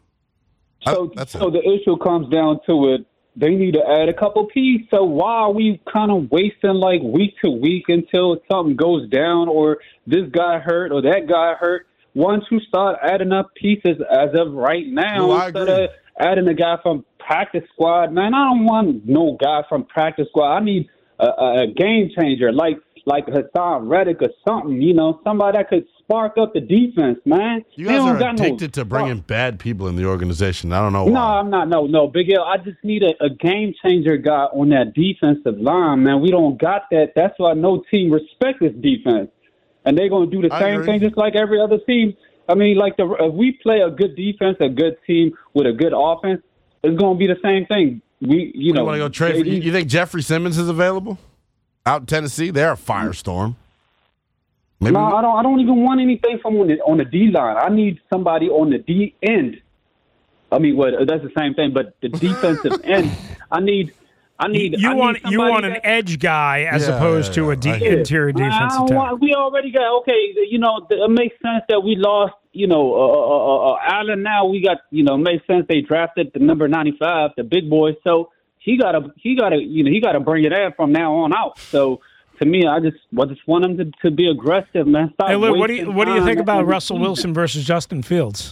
S8: So,
S5: I, that's
S8: so
S5: it.
S8: the issue comes down to it. They need to add a couple pieces. So why are we kind of wasting like week to week until something goes down or this guy hurt or that guy hurt? Once you start adding up pieces as of right now,
S5: Well, I
S8: instead
S5: agree.
S8: of adding a guy from practice squad, man, I don't want no guy from practice squad. I need a, a game changer like like Hassan Reddick or something, you know, somebody that could spark up the defense, man.
S5: You
S8: They
S5: guys
S8: don't
S5: are
S8: got no
S5: addicted to bringing
S8: spark.
S5: bad people in the organization. I don't know why.
S8: No, I'm not. No, no, Big L. I just need a, a game changer guy on that defensive line, man. We don't got that. That's why no team respects this defense, and they're going to do the
S5: I
S8: same
S5: agree.
S8: thing just like every other team. I mean, like the if we play a good defense, a good team with a good offense, it's going to be the same thing. We, you know,
S5: You want to go trade? For, you, you think Jeffrey Simmons is available out in Tennessee? They're a firestorm. Maybe
S8: No,
S5: we-
S8: I don't. I don't even want anything from on the, on the D line. I need somebody on the D end. I mean, what? That's the same thing, but the defensive end. I need. I need.
S6: You
S8: I
S6: want
S8: need
S6: you
S8: somebody
S6: want an
S8: that-
S6: edge guy as
S5: Yeah,
S6: opposed
S5: yeah,
S6: to
S5: yeah.
S6: a de-
S5: I hear you.
S6: interior
S8: I
S6: defense
S8: don't
S6: attack.
S8: want, we already got okay. You know, it makes sense that we lost. You know, uh, uh, uh, Allen. Now we got. You know, it makes sense they drafted the number ninety-five, the big boy. So he got to. He got to. You know, he got to bring it in from now on out. So. To me, I just, I just want him to, to be aggressive, man. Stop
S6: Hey, Lou, what do you
S8: wasting
S6: what do you
S8: time
S6: think about
S8: and-
S6: Russell Wilson versus Justin Fields?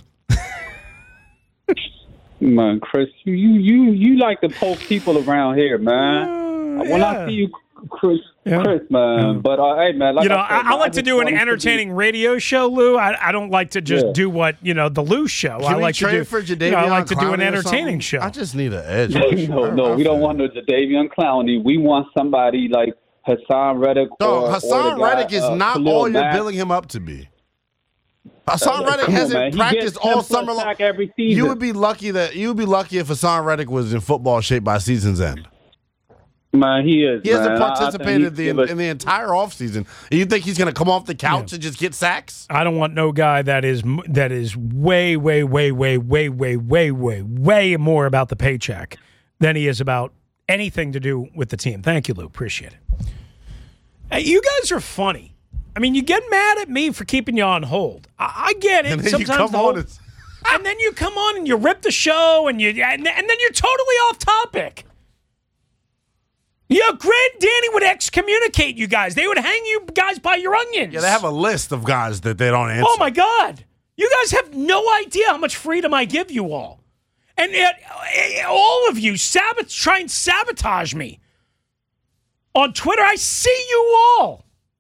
S8: Man, Chris, you, you you you like to poke people around here, man.
S6: Uh,
S8: when
S6: yeah.
S8: I see you, Chris,
S6: Yeah.
S8: Chris, man. But uh, hey, man, like
S6: you know,
S8: I, said,
S6: I, I like to
S8: just
S6: do an
S8: wanted to
S6: entertaining radio show, Lou. I, I don't like to just
S8: Yeah.
S6: do what you know the Lou show.
S5: Can
S6: I
S5: we
S6: like
S5: trade
S6: to do.
S5: for
S6: you
S5: Jadeveon
S6: know, I like to do an
S5: Clowney or
S6: entertaining
S5: something?
S6: show.
S5: I just need an edge.
S8: no, no, we don't want no Jadavion Clowney. We want somebody like Hassan Reddick.
S5: No,
S8: or,
S5: Hassan
S8: or the guy,
S5: Reddick is
S8: uh,
S5: not
S8: Khalil
S5: all you're
S8: Mack.
S5: billing him up to be. Hassan
S8: Uh,
S5: Reddick
S8: come on,
S5: hasn't
S8: man. He
S5: practiced
S8: gets
S5: all
S8: ten plus
S5: summer long.
S8: sack every season.
S5: You would be lucky that you would be lucky if Hassan Reddick was in football shape by season's end.
S8: Man, he is.
S5: He hasn't
S8: man. I- I think
S5: participated
S8: he's
S5: in,
S8: give
S5: in the entire offseason. And you think he's going to come off the couch and just get sacks?
S6: I don't want no guy that is m- that is way, way, way, way, way, way, way, way, way more about the paycheck than he is about anything to do with the team. Thank you, Lou. Appreciate it. Hey, you guys are funny. I mean, you get mad at me for keeping you on hold. I, I get it.
S5: And then you
S6: Sometimes
S5: come
S6: the
S5: on
S6: whole-
S5: and-
S6: and then you come on and you rip the show, and you and, and then you're totally off topic. Yeah, Grant Danny would excommunicate you guys. They would hang you guys by your onions.
S5: Yeah, they have a list of guys that they don't answer.
S6: Oh, my God. You guys have no idea how much freedom I give you all. And yet, uh, all of you sabot- try and sabotage me. On Twitter, I see you all.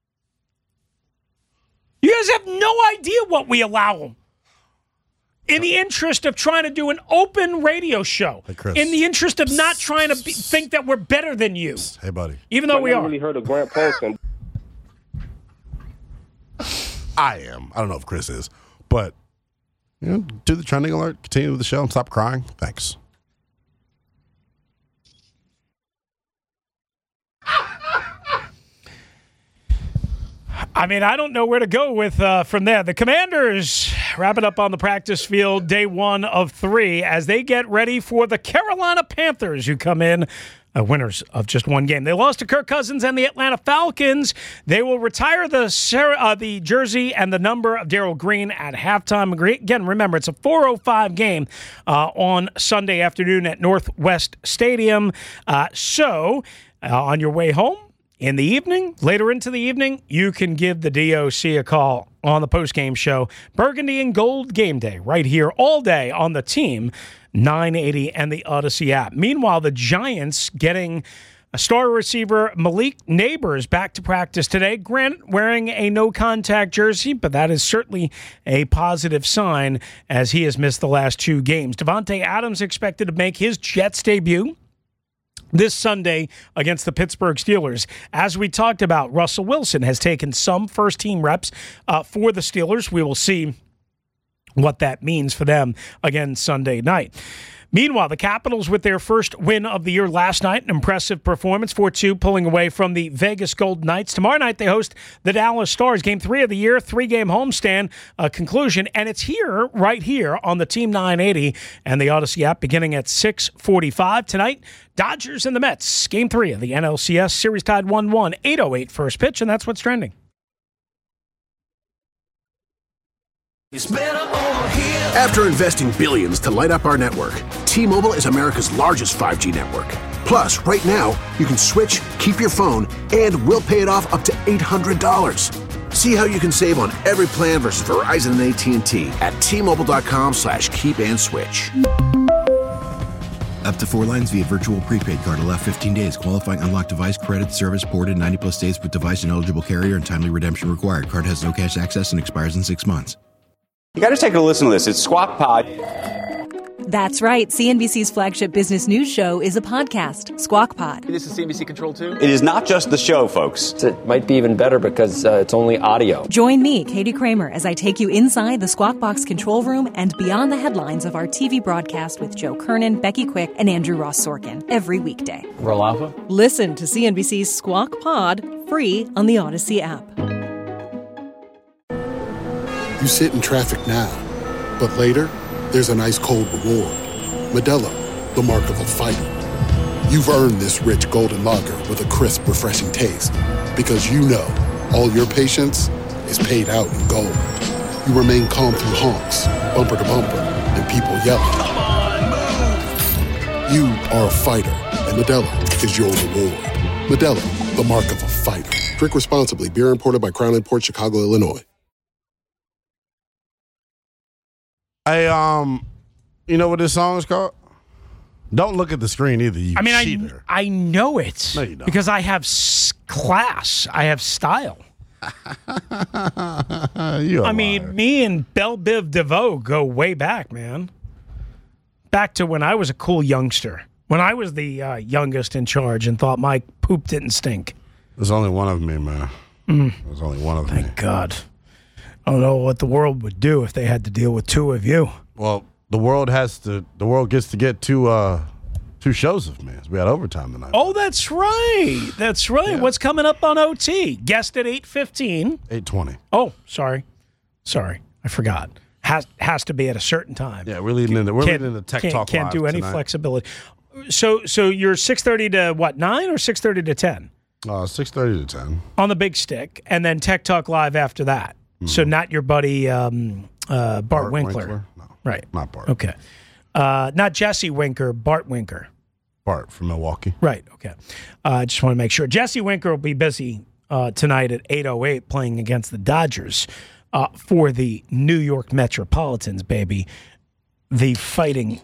S6: You guys have no idea what we allow them. In the interest of trying to do an open radio show.
S5: Hey, Chris.
S6: In the interest of not trying to be, think that we're better than you.
S5: Hey, buddy.
S6: Even though we
S7: I
S6: are.
S7: really heard of Grant Paulson.
S5: I am. I don't know if Chris is. But, you know, do the trending alert, continue with the show, and stop crying. Thanks.
S6: I mean, I don't know where to go with uh, from there. The Commanders wrap it up on the practice field, day one of three, as they get ready for the Carolina Panthers, who come in uh, winners of just one game. They lost to Kirk Cousins and the Atlanta Falcons. They will retire the uh, the jersey and the number of Darrell Green at halftime. Again, remember, it's a four oh five game uh, on Sunday afternoon at Northwest Stadium. Uh, so, uh, on your way home, in the evening, later into the evening, you can give the D O C a call on the postgame show. Burgundy and Gold Game Day right here all day on the Team nine eighty and the Odyssey app. Meanwhile, the Giants getting a star receiver Malik Neighbors back to practice today. Grant wearing a no-contact jersey, but that is certainly a positive sign as he has missed the last two games. Devontae Adams expected to make his Jets debut this Sunday against the Pittsburgh Steelers. As we talked about, Russell Wilson has taken some first-team reps uh, for the Steelers. We will see what that means for them again Sunday night. Meanwhile, the Capitals with their first win of the year last night, an impressive performance, four two, pulling away from the Vegas Golden Knights. Tomorrow night, they host the Dallas Stars. Game three of the year, three-game homestand uh, conclusion, and it's here, right here, on the Team nine eighty and the Odyssey app, beginning at six forty-five. Tonight, Dodgers and the Mets, Game three of the N L C S, series tied one one, eight oh eight first pitch, and that's what's trending.
S2: It's better over here.
S3: After investing billions to light up our network, T-Mobile is America's largest five G network. Plus, right now, you can switch, keep your phone, and we'll pay it off up to eight hundred dollars. See how you can save on every plan versus Verizon and A T and T at T-Mobile.com slash keep and switch.
S4: Up to four lines via virtual prepaid card. Allow fifteen days. Qualifying unlocked device credit service ported ninety plus days with device and eligible carrier and timely redemption required. Card has no cash access and expires in six months.
S9: You got to take a listen to this. It's Squawk Pod.
S10: That's right. C N B C's flagship business news show is a podcast, Squawk Pod.
S11: This is C N B C Control too?
S9: It is not just the show, folks.
S11: It might be even better because uh, it's only audio.
S10: Join me, Katie Kramer, as I take you inside the Squawk Box control room and beyond the headlines of our T V broadcast with Joe Kernan, Becky Quick, and Andrew Ross Sorkin every weekday.
S11: Roll Alpha?
S10: Listen to C N B C's Squawk Pod free on the Odyssey app.
S12: You sit in traffic now, but later, there's an ice-cold reward. Modelo, the mark of a fighter. You've earned this rich golden lager with a crisp, refreshing taste. Because you know, all your patience is paid out in gold. You remain calm through honks, bumper to bumper, and people yelling.
S2: Come on, move!
S12: You are a fighter, and Modelo is your reward. Modelo, the mark of a fighter. Drink responsibly. Beer imported by Crown Imports, Chicago, Illinois.
S5: I, um, you know what this song is called? Don't look at the screen either. You
S6: I mean,
S5: cheater.
S6: I I know it
S5: No, you don't.
S6: because I have s- class. I have style.
S5: you
S6: I mean, me and Belle Biv DeVoe go way back, man. Back to when I was a cool youngster. When I was the uh, youngest in charge and thought my poop didn't stink.
S5: There's only one of me, man.
S6: Mm.
S5: There's only one of
S6: Thank
S5: me.
S6: God. I don't know what the world would do if they had to deal with two of you.
S5: Well, the world has to. The world gets to get two, uh, two shows of me. We had overtime tonight.
S6: Oh, that's right. That's right.
S5: Yeah.
S6: What's coming up on O T? Guest at eight fifteen.
S5: eight twenty.
S6: Oh, sorry. Sorry. I forgot. Has has to be at a certain time.
S5: Yeah, we're leading into we're
S6: Can't-
S5: leading into Tech
S6: can't,
S5: Talk
S6: Can't
S5: Live
S6: do any
S5: tonight.
S6: flexibility. So so you're six thirty to what, nine or six thirty to ten?
S5: Uh, six thirty to ten.
S6: On the big stick, and then Tech Talk Live after that. So not your buddy um, uh, Bart,
S5: Bart
S6: Winkler.
S5: Winkler? No,
S6: right.
S5: not Bart.
S6: Okay. Uh, not Jesse Winker, Bart Winker.
S5: Bart from Milwaukee.
S6: Right. Okay. I uh, just want to make sure. Jesse Winker will be busy uh, tonight at eight oh eight playing against the Dodgers uh, for the New York Metropolitans, baby. The Fighting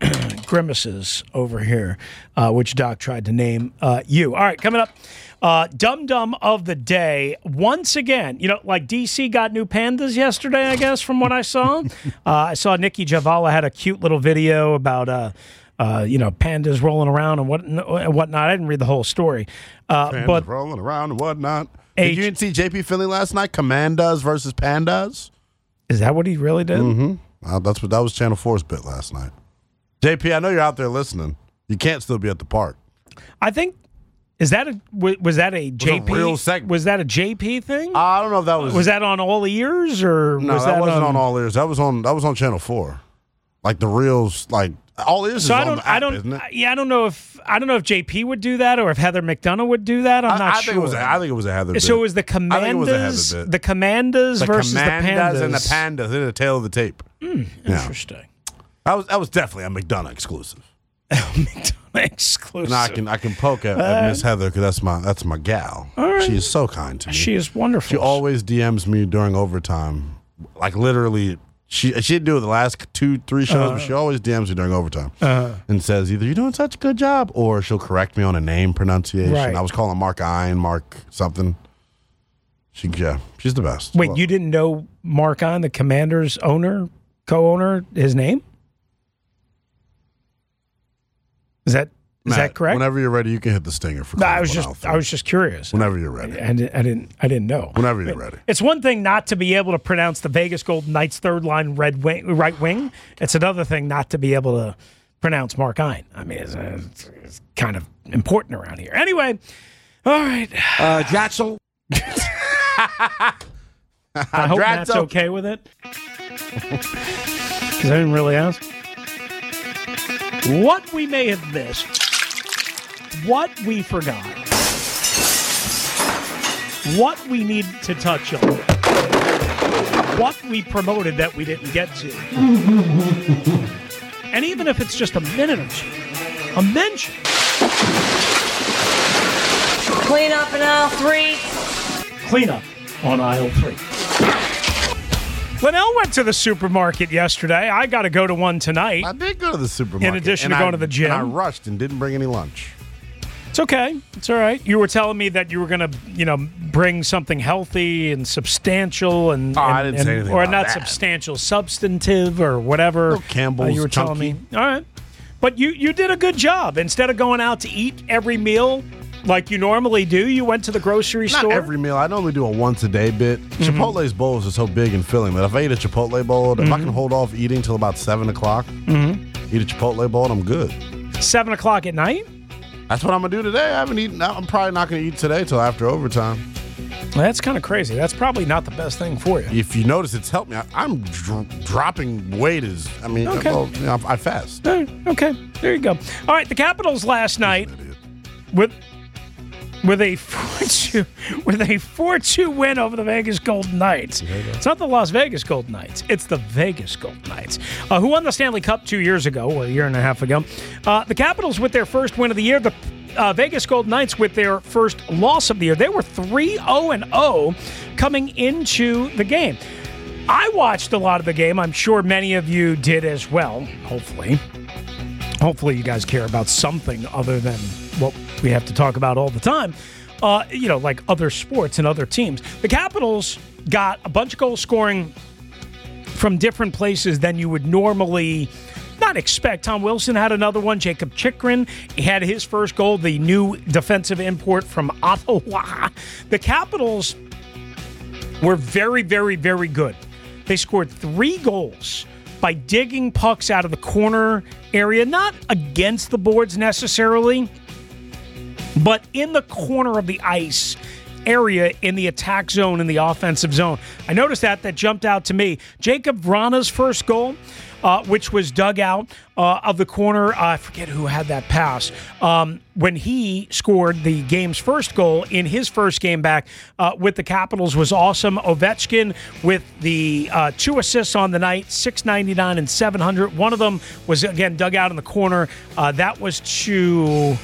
S6: Grimaces over here, uh, which Doc tried to name uh, you. All right, coming up, uh, Dum Dum of the Day. Once again, you know, like D C got new pandas yesterday, I guess, from what I saw. uh, I saw Nikki Javala had a cute little video about, uh, uh, you know, pandas rolling around and what and whatnot. I didn't read the whole story. Uh,
S5: Pandas
S6: but
S5: rolling around and whatnot.
S6: H-
S5: Did you didn't see J P Finley last night? Commandas versus Pandas?
S6: Is that what he really did?
S5: Mm-hmm. Uh, that's what that was Channel four's bit last night. J P, I know you're out there listening. You can't still be at the park.
S6: I think is that a was, was that a J P
S5: a real segment.
S6: Was that a J P thing?
S5: Uh, I don't know if that was.
S6: Was that on all ears or
S5: no?
S6: was
S5: that,
S6: that
S5: wasn't
S6: on,
S5: on all ears. That was on. That was on Channel four. Like the reels. Like all ears is
S6: So I
S5: on
S6: don't.
S5: the
S6: I
S5: app,
S6: don't.
S5: isn't it?
S6: Yeah, I don't know if I don't know if J P would do that or if Heather McDonough would do that. I'm
S5: I,
S6: not
S5: I
S6: sure.
S5: think it was. A, I think it was a Heather. Bit.
S6: So it was the
S5: I think it was a Heather
S6: Commandas,
S5: bit.
S6: the Commandas
S5: The
S6: versus
S5: Commandas
S6: the Pandas
S5: and the Pandas in the tail of the tape.
S6: Mm,
S5: Yeah.
S6: interesting.
S5: That was that was definitely a McDonough exclusive.
S6: McDonough exclusive.
S5: And I can I can poke at, at Miss Heather because that's my that's my gal.
S6: All right.
S5: She is so kind to me.
S6: She is wonderful.
S5: She always D Ms me during overtime, like literally. She she didn't do it the last two three shows,
S6: Uh,
S5: but she always D Ms me during overtime
S6: uh,
S5: and says either you're doing such a good job or she'll correct me on a name pronunciation.
S6: Right.
S5: I was calling Mark Ian, Mark something. She yeah, she's the best.
S6: Wait,
S5: Well,
S6: you didn't know Mark On, the Commanders owner, co-owner, his name? Is that is
S5: Matt,
S6: that correct?
S5: Whenever you're ready, you can hit the stinger for.
S6: No, I was
S5: Cleveland
S6: just
S5: Alpha.
S6: I was just curious.
S5: Whenever you're ready.
S6: I, didn't, I didn't I didn't know.
S5: Whenever you're ready.
S6: It's one thing not to be able to pronounce the Vegas Golden Knights third line red wing, right wing. It's another thing not to be able to pronounce Mark Ein. I mean, it's, it's, it's kind of important around here. Anyway, all right.
S2: Uh, Jatzel.
S6: I hope Matt's
S5: Dratzo.
S6: okay with it. Because I didn't really ask. What we may have missed, what we forgot, what we need to touch on, what we promoted that we didn't get to. And even if it's just a minute or two, a mention.
S13: Clean up in aisle three.
S6: Cleanup on aisle three. Linnell went to the supermarket yesterday. I got to go to one tonight.
S5: I did go to the supermarket.
S6: In addition
S5: and
S6: to going
S5: I-
S6: to the gym.
S5: And I rushed and didn't bring any lunch.
S6: It's okay. It's all right. You were telling me that you were going to, you know, bring something healthy and substantial and,
S5: Oh,
S6: and-
S5: I didn't
S6: and-
S5: say anything
S6: or
S5: about
S6: not
S5: that.
S6: substantial, substantive or whatever.
S5: No Campbell's
S6: uh, you were telling
S5: chunky.
S6: me. All right. But you you did a good job. Instead of going out to eat every meal like you normally do, you went to the grocery
S5: Not
S6: store.
S5: every meal. I normally do a once a day bit.
S6: Mm-hmm.
S5: Chipotle's bowls are so big and filling that if I eat a Chipotle bowl, if I
S6: Mm-hmm.
S5: can hold off eating till about seven o'clock, eat a Chipotle bowl, and I'm good.
S6: Seven o'clock at night?
S5: That's what I'm gonna do today. I haven't eaten. I'm probably not gonna eat today till after overtime.
S6: That's kind of crazy. That's probably not the best thing for you.
S5: If you notice, it's helped me. I, I'm dr- dropping weight. As I mean,
S6: Okay.
S5: well, you know, I fast.
S6: All right, okay, there you go. All right, the Capitals last night with with a four two with a four two win over the Vegas Golden Knights. It's not the Las Vegas Golden Knights; it's the Vegas Golden Knights, uh, who won the Stanley Cup two years ago, or a year and a half ago. Uh, the Capitals with their first win of the year. The uh, Vegas Golden Knights with their first loss of the year. They were three oh and oh coming into the game. I watched a lot of the game. I'm sure many of you did as well, hopefully. hopefully you guys care about something other than what we have to talk about all the time. Uh, you know, like other sports and other teams. The Capitals got a bunch of goal scoring from different places than you would normally not expect. Tom Wilson had another one. Jacob Chikrin had his first goal, the new defensive import from Ottawa. The Capitals were very, very, very good. They scored three goals by digging pucks out of the corner area, not against the boards necessarily, but in the corner of the ice area in the attack zone, in the offensive zone. I noticed that. That jumped out to me. Jacob Vrana's first goal, uh, which was dug out uh, of the corner. Uh, I forget who had that pass. Um, when he scored the game's first goal in his first game back uh, with the Capitals was awesome. Ovechkin with the uh, two assists on the night, six ninety-nine and seven hundred. One of them was, again, dug out in the corner. Uh, that was to...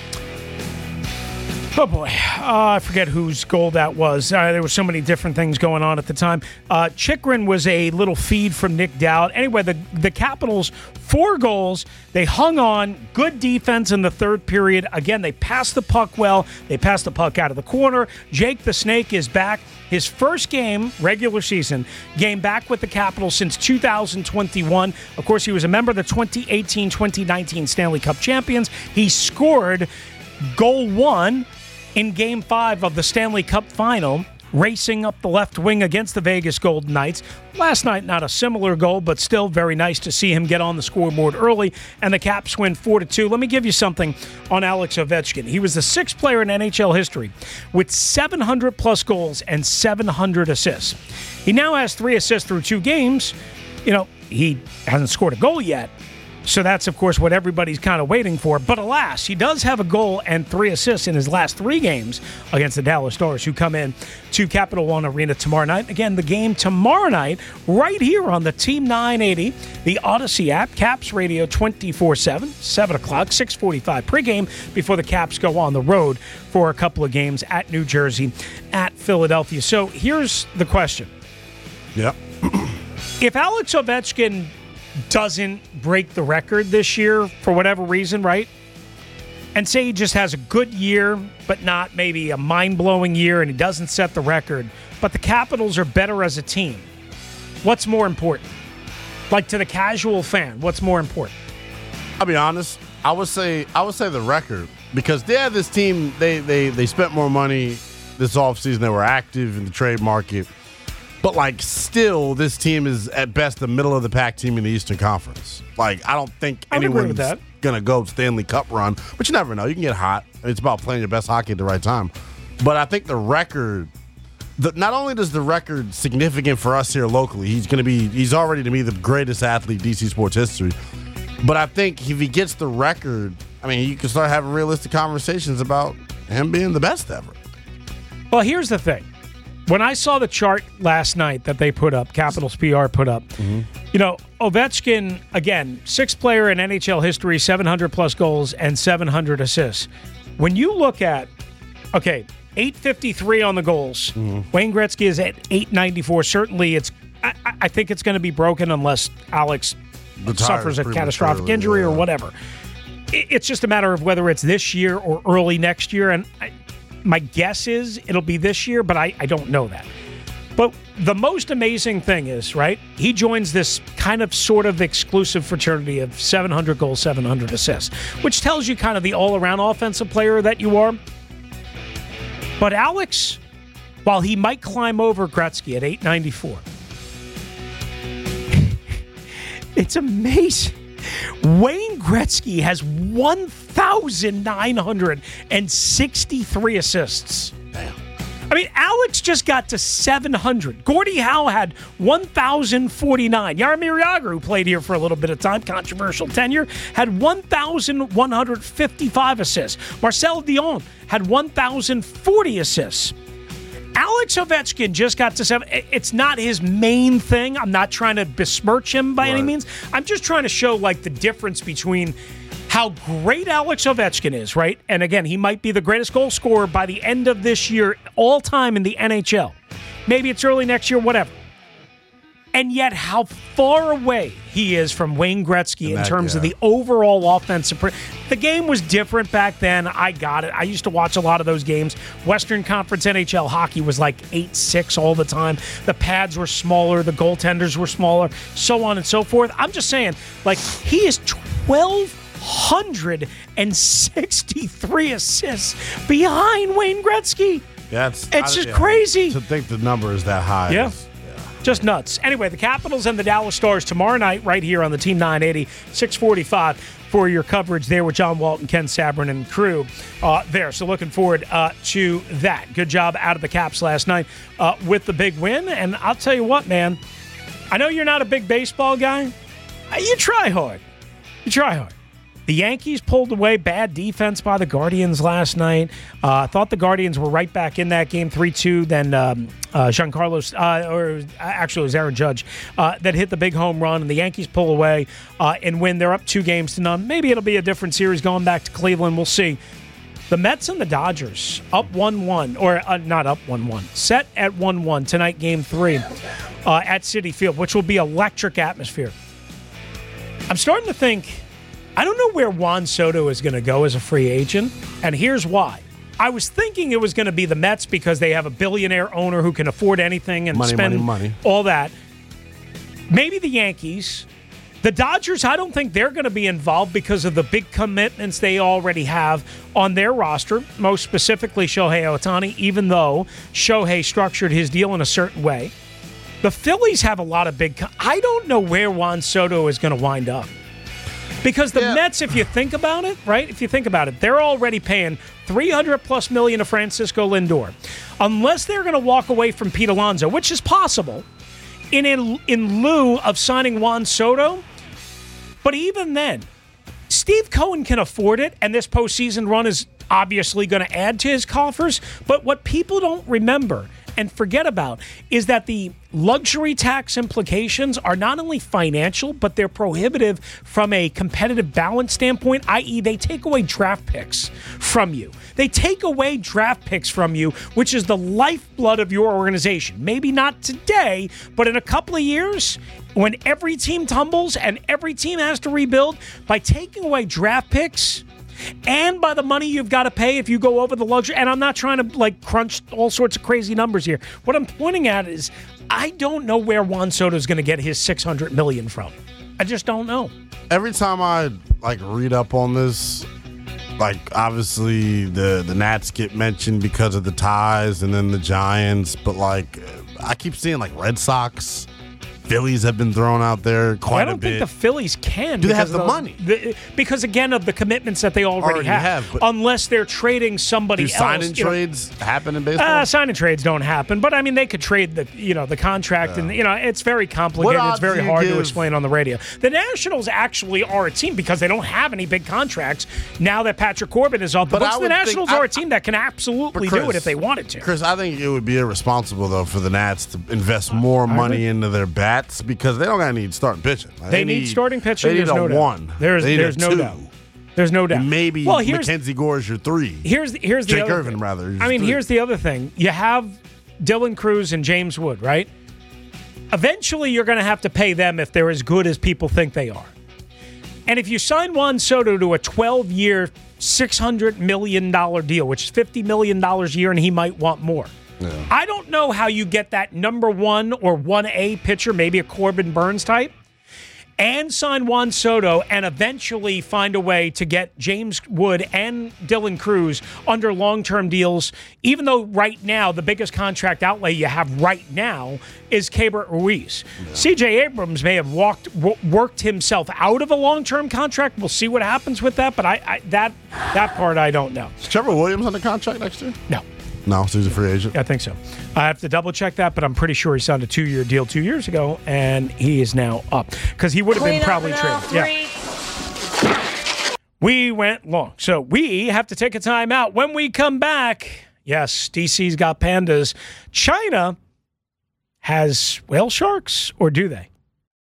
S6: Oh, boy. Uh, I forget whose goal that was. Uh, there were so many different things going on at the time. Uh, Chikrin was a little feed from Nick Dowd. Anyway, the, the Capitals, four goals. They hung on. Good defense in the third period. Again, they passed the puck well. They passed the puck out of the corner. Jake the Snake is back. His first game, regular season, game back with the Capitals since two thousand twenty-one. Of course, he was a member of the twenty eighteen twenty nineteen Stanley Cup champions. He scored goal one in Game five of the Stanley Cup Final, racing up the left wing against the Vegas Golden Knights. Last night, not a similar goal, but still very nice to see him get on the scoreboard early, and the Caps win four to two. Let me give you something on Alex Ovechkin. He was the sixth player in N H L history with seven hundred plus goals and seven hundred assists. He now has three assists through two games. You know, he hasn't scored a goal yet, so that's, of course, what everybody's kind of waiting for. But alas, he does have a goal and three assists in his last three games against the Dallas Stars, who come in to Capital One Arena tomorrow night. Again, the game tomorrow night right here on the Team nine eighty, the Odyssey app, Caps Radio twenty-four seven, seven o'clock, six forty-five pregame before the Caps go on the road for a couple of games at New Jersey, at Philadelphia. So here's the question.
S5: Yep.
S6: If Alex Ovechkin doesn't break the record this year for whatever reason, right? And say he just has a good year, but not maybe a mind-blowing year, and he doesn't set the record, but the Capitals are better as a team. What's more important? Like, to the casual fan, what's more important?
S5: I'll be honest. I would say I would say the record, because yeah, this team they they they spent more money this offseason. They were active in the trade market. But, like, still, this team is, at best, the middle-of-the-pack team in the Eastern Conference. Like, I don't think anyone's going to go Stanley Cup run. But you never know. You can get hot. It's about playing your best hockey at the right time. But I think the record, the, not only does the record significant for us here locally, he's going to be, he's already, to me, the greatest athlete in D C sports history. But I think if he gets the record, I mean, you can start having realistic conversations about him being the best ever.
S6: Well, here's the thing. When I saw the chart last night that they put up, Capitals P R put up, mm-hmm. you know, Ovechkin, again, sixth player in N H L history, seven hundred plus goals and seven hundred assists. When you look at, okay, eight fifty-three on the goals, mm-hmm. Wayne Gretzky is at eight ninety-four. Certainly, it's. I, I think it's going to be broken unless Alex Retires suffers a catastrophic injury yeah. or whatever. It, it's just a matter of whether it's this year or early next year, and I, my guess is it'll be this year, but I, I don't know that. But the most amazing thing is, right, he joins this kind of sort of exclusive fraternity of seven hundred goals, seven hundred assists, which tells you kind of the all-around offensive player that you are. But Alex, while he might climb over Gretzky at eight ninety-four, it's amazing. Wayne Gretzky has one thousand nine hundred sixty-three assists.
S5: Damn.
S6: I mean, Alex just got to seven hundred. Gordie Howe had one thousand forty-nine. Jaromir Jagr, who played here for a little bit of time, controversial tenure, had one thousand one hundred fifty-five assists. Marcel Dion had one thousand forty assists. Alex Ovechkin just got to seven. It's not his main thing. I'm not trying to besmirch him by right. any means. I'm just trying to show, like, the difference between how great Alex Ovechkin is, right? And again, he might be the greatest goal scorer by the end of this year, all time in the N H L. Maybe it's early next year, whatever. and yet how far away he is from Wayne Gretzky in
S5: that,
S6: terms
S5: yeah.
S6: of the overall offensive. Pre- the game was different back then. I got it. I used to watch a lot of those games. Western Conference N H L hockey was like eight six all the time. The pads were smaller. The goaltenders were smaller, so on and so forth. I'm just saying, like, he is twelve hundred sixty-three assists behind Wayne Gretzky.
S5: Yeah, it's,
S6: It's
S5: I-
S6: just
S5: yeah,
S6: crazy.
S5: To think the number is that high.
S6: Yeah.
S5: is-
S6: Just nuts. Anyway, the Capitals and the Dallas Stars tomorrow night right here on the Team nine eighty, six forty-five for your coverage there with John Walton, Ken Sabrin, and crew uh, there. So looking forward uh, to that. Good job out of the Caps last night uh, with the big win. And I'll tell you what, man, I know you're not a big baseball guy. Uh, You try hard. You try hard. The Yankees pulled away. Bad defense by the Guardians last night. Uh, I thought the Guardians were right back in that game, three two. Then um, uh, Giancarlo, uh, or actually it was Aaron Judge, uh, that hit the big home run, and the Yankees pull away uh, and win. They're up two games to none. Maybe it'll be a different series going back to Cleveland. We'll see. The Mets and the Dodgers up one one, or uh, not up one one, set at one one tonight, game three uh, at Citi Field, which will be electric atmosphere. I'm starting to think, I don't know where Juan Soto is going to go as a free agent, and here's why. I was thinking it was going to be the Mets because they have a billionaire owner who can afford anything and
S5: Money,
S6: spend
S5: money, money.
S6: all that. Maybe the Yankees. The Dodgers, I don't think they're going to be involved because of the big commitments they already have on their roster, most specifically Shohei Ohtani, even though Shohei structured his deal in a certain way. The Phillies have a lot of big... Com- I don't know where Juan Soto is going to wind up. Because the
S5: Yeah.
S6: Mets, if you think about it, right? If you think about it, they're already paying three hundred plus million to Francisco Lindor. Unless they're going to walk away from Pete Alonso, which is possible, in, in in lieu of signing Juan Soto. But even then, Steve Cohen can afford it, and this postseason run is obviously going to add to his coffers. But what people don't remember and forget about is that the luxury tax implications are not only financial, but they're prohibitive from a competitive balance standpoint, that is they take away draft picks from you. They take away draft picks from you, which is the lifeblood of your organization. Maybe not today, but in a couple of years, when every team tumbles and every team has to rebuild, by taking away draft picks and by the money you've got to pay if you go over the luxury. And I'm not trying to like crunch all sorts of crazy numbers here. What I'm pointing at is I don't know where Juan Soto is going to get his six hundred million dollars from. I just don't know.
S5: Every time I like read up on this, like obviously the the Nats get mentioned because of the ties, and then the Giants, but like I keep seeing like Red Sox, Phillies have been thrown out there quite
S6: I don't
S5: a bit.
S6: think the Phillies can.
S5: Do they have
S6: because
S5: the
S6: of
S5: money?
S6: the- because, again, of the commitments that they already,
S5: Already
S6: have.
S5: have, but-
S6: unless they're trading somebody
S5: Do
S6: else.
S5: sign-in
S6: you know.
S5: trades happen in baseball?
S6: Uh, sign and trades don't happen, but I mean they could trade the you know the contract, and you know it's very complicated.
S5: What
S6: It's
S5: odds
S6: very
S5: do you
S6: hard to
S5: give-
S6: explain on the radio. The Nationals actually are a team because they don't have any big contracts now that Patrick Corbin is off the
S5: But I
S6: books. The
S5: would think-
S6: Nationals
S5: I-
S6: are a team that can absolutely
S5: But
S6: do it
S5: Chris-
S6: if they wanted to.
S5: Chris, I think it would be irresponsible though for the Nats to invest more money into their bats because they don't got any starting pitching. Like,
S6: They, need, starting pitching.
S5: They need
S6: there's
S5: a
S6: no doubt.
S5: one.
S6: There's
S5: They need
S6: there's
S5: a
S6: no
S5: two.
S6: doubt. There's no doubt.
S5: And maybe
S6: well, here's,
S5: Mackenzie Gore is your three.
S6: Here's the, here's the
S5: Jake
S6: other
S5: Irvin
S6: thing.
S5: rather. is
S6: I mean,
S5: three.
S6: here's the other thing. You have Dylan Cruz and James Wood, right? Eventually, you're going to have to pay them if they're as good as people think they are. And if you sign Juan Soto to a twelve-year, six hundred million dollars deal, which is fifty million dollars a year, and he might want more.
S5: Yeah.
S6: I don't know how you get that number one or one A pitcher, maybe a Corbin Burns type, and sign Juan Soto and eventually find a way to get James Wood and Dylan Cruz under long-term deals, even though right now the biggest contract outlay you have right now is Keibert Ruiz. Yeah. C J Abrams may have walked w- worked himself out of a long-term contract. We'll see what happens with that, but I, I that that part I don't know.
S5: Is Trevor Williams on the contract next year?
S6: No.
S5: No, so he's a free agent?
S6: I think so. I have to double check that, but I'm pretty sure he signed a two-year deal two years ago, and he is now up because he would have been probably traded. Yeah. We went long, so we have to take a time out. When we come back, yes, D C's got pandas. China has whale sharks, or do they?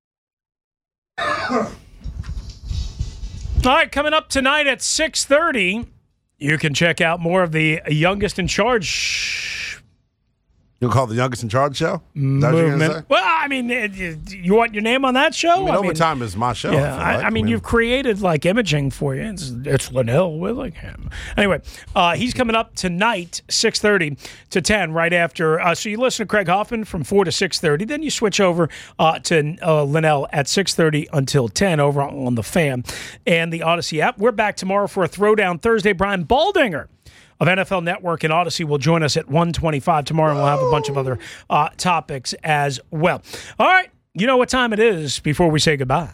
S6: All right, coming up tonight at six thirty. You can check out more of the youngest in charge
S5: You'll call the Youngest in Charge show? Is that what you're gonna say?
S6: Movement. Well, I mean, it- it- you want your name on that show?
S5: I mean, Overtime is my show. I
S6: Yeah,
S5: feel
S6: I,
S5: like.
S6: I mean, you've created like imaging for you. It's, it's Linnell Willingham. Anyway, uh, he's coming up tonight, six thirty to ten, right after. Uh, so you listen to Craig Hoffman from four to six thirty. Then you switch over uh, to uh, Linnell at six thirty until ten over on the Fan and the Odyssey app. We're back tomorrow for a Throwdown Thursday. Brian Baldinger of N F L Network and Odyssey will join us at one twenty-five tomorrow, and we'll have a bunch of other uh, topics as well. All right, you know what time it is before we say goodbye.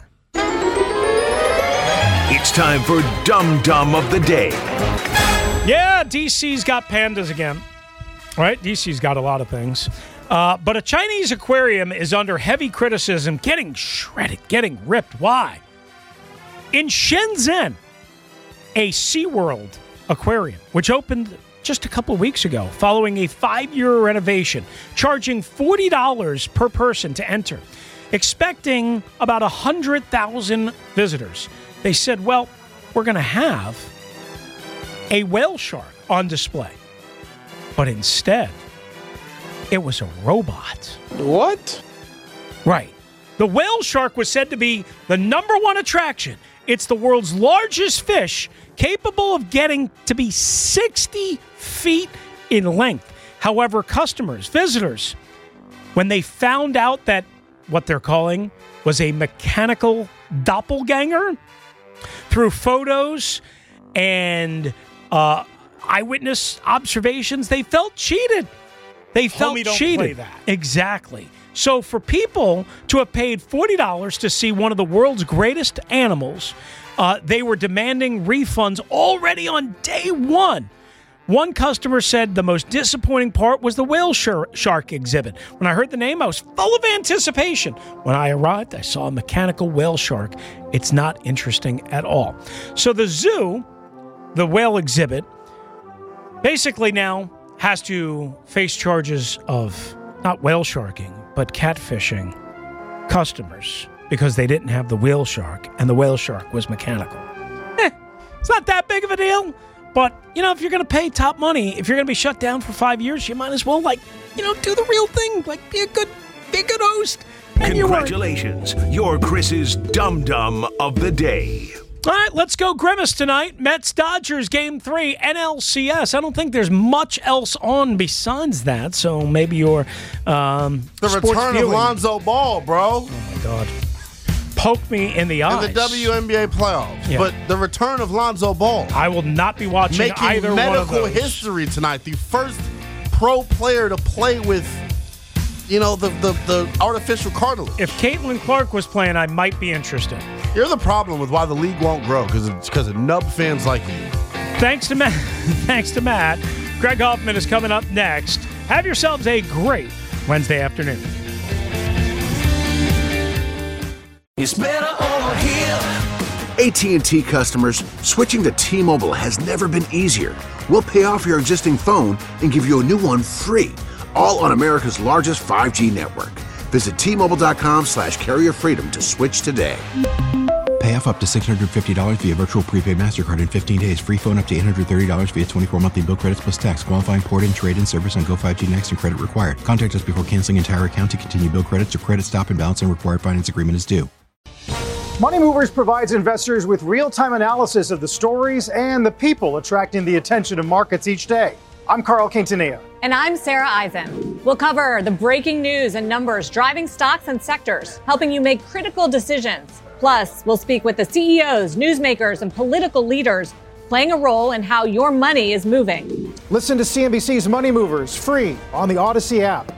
S2: It's time for Dum Dum of the Day.
S6: Yeah, D C's got pandas again. Right? D C's got a lot of things. Uh, but a Chinese aquarium is under heavy criticism, getting shredded, getting ripped. Why? In Shenzhen, a SeaWorld aquarium, which opened just a couple of weeks ago following a five-year renovation, charging forty dollars per person to enter, expecting about one hundred thousand visitors. They said, well, we're going to have a whale shark on display. But instead, it was a robot.
S14: What?
S6: Right. The whale shark was said to be the number one attraction. It's the world's largest fish, capable of getting to be sixty feet in length. However, customers, visitors, when they found out that what they're calling was a mechanical doppelganger, through photos and uh, eyewitness observations, they felt cheated. They felt Homie, don't cheated. play that. Exactly. So for people to have paid forty dollars to see one of the world's greatest animals, uh, they were demanding refunds already on day one. One customer said the most disappointing part was the whale shar- shark exhibit. When I heard the name, I was full of anticipation. When I arrived, I saw a mechanical whale shark. It's not interesting at all. So the zoo, the whale exhibit, basically now has to face charges of not whale sharking, but catfishing customers because they didn't have the whale shark, and the whale shark was mechanical. Eh, it's not that big of a deal. But, you know, if you're going to pay top money, if you're going to be shut down for five years, you might as well, like, you know, do the real thing. Like, be a good, be a good host. And
S2: Congratulations. You're Chris's Dum Dum of the Day.
S6: All right, let's go Grimace tonight. Mets-Dodgers, Game three, N L C S. I don't think there's much else on besides that, so maybe your um,
S5: The
S6: sports
S5: return
S6: viewing.
S5: of Lonzo Ball, bro.
S6: Oh, my God. Poke me in the eyes.
S5: In the W N B A playoffs.
S6: Yeah.
S5: But the return of Lonzo Ball.
S6: I will not be watching
S5: Making
S6: either one of
S5: medical
S6: those.
S5: history tonight. The first pro player to play with, you know, the, the, the artificial cartilage.
S6: If Caitlin Clark was playing, I might be interested.
S5: You're the problem with why the league won't grow, because it's because of nub fans like you.
S6: Thanks to Matt. Thanks to Matt. Greg Hoffman is coming up next. Have yourselves a great Wednesday afternoon.
S2: It's better over here.
S3: A T and T customers, switching to T-Mobile has never been easier. We'll pay off your existing phone and give you a new one free, all on America's largest five G network. Visit T-Mobile.com slash carrier freedom to switch today.
S4: Pay off up to six hundred fifty dollars via virtual prepaid MasterCard in fifteen days. Free phone up to eight hundred thirty dollars via twenty-four monthly bill credits plus tax. Qualifying port-in, trade-in service on Go five G Next and credit required. Contact us before canceling entire account to continue bill credits or credit stop and balance and required finance agreement is due.
S15: Money Movers provides investors with real-time analysis of the stories and the people attracting the attention of markets each day. I'm Carl Quintanilla.
S16: And I'm Sarah Eisen. We'll cover the breaking news and numbers driving stocks and sectors, helping you make critical decisions. Plus, we'll speak with the C E Os, newsmakers, and political leaders playing a role in how your money is moving.
S15: Listen to C N B C's Money Movers free on the Odyssey app.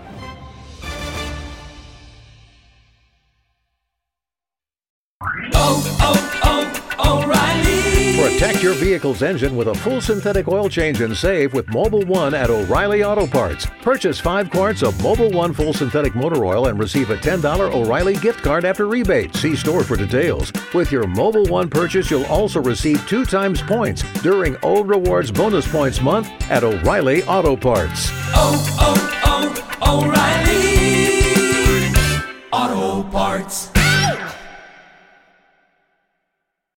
S2: Oh, oh, oh, O'Reilly.
S17: Protect your vehicle's engine with a full synthetic oil change and save with Mobil one at O'Reilly Auto Parts. Purchase five quarts of Mobil one full synthetic motor oil and receive a ten dollars O'Reilly gift card after rebate. See store for details. With your Mobil one purchase, you'll also receive two times points during O Rewards Bonus Points Month at O'Reilly Auto Parts.
S2: Oh, oh, oh, O'Reilly. Auto Parts.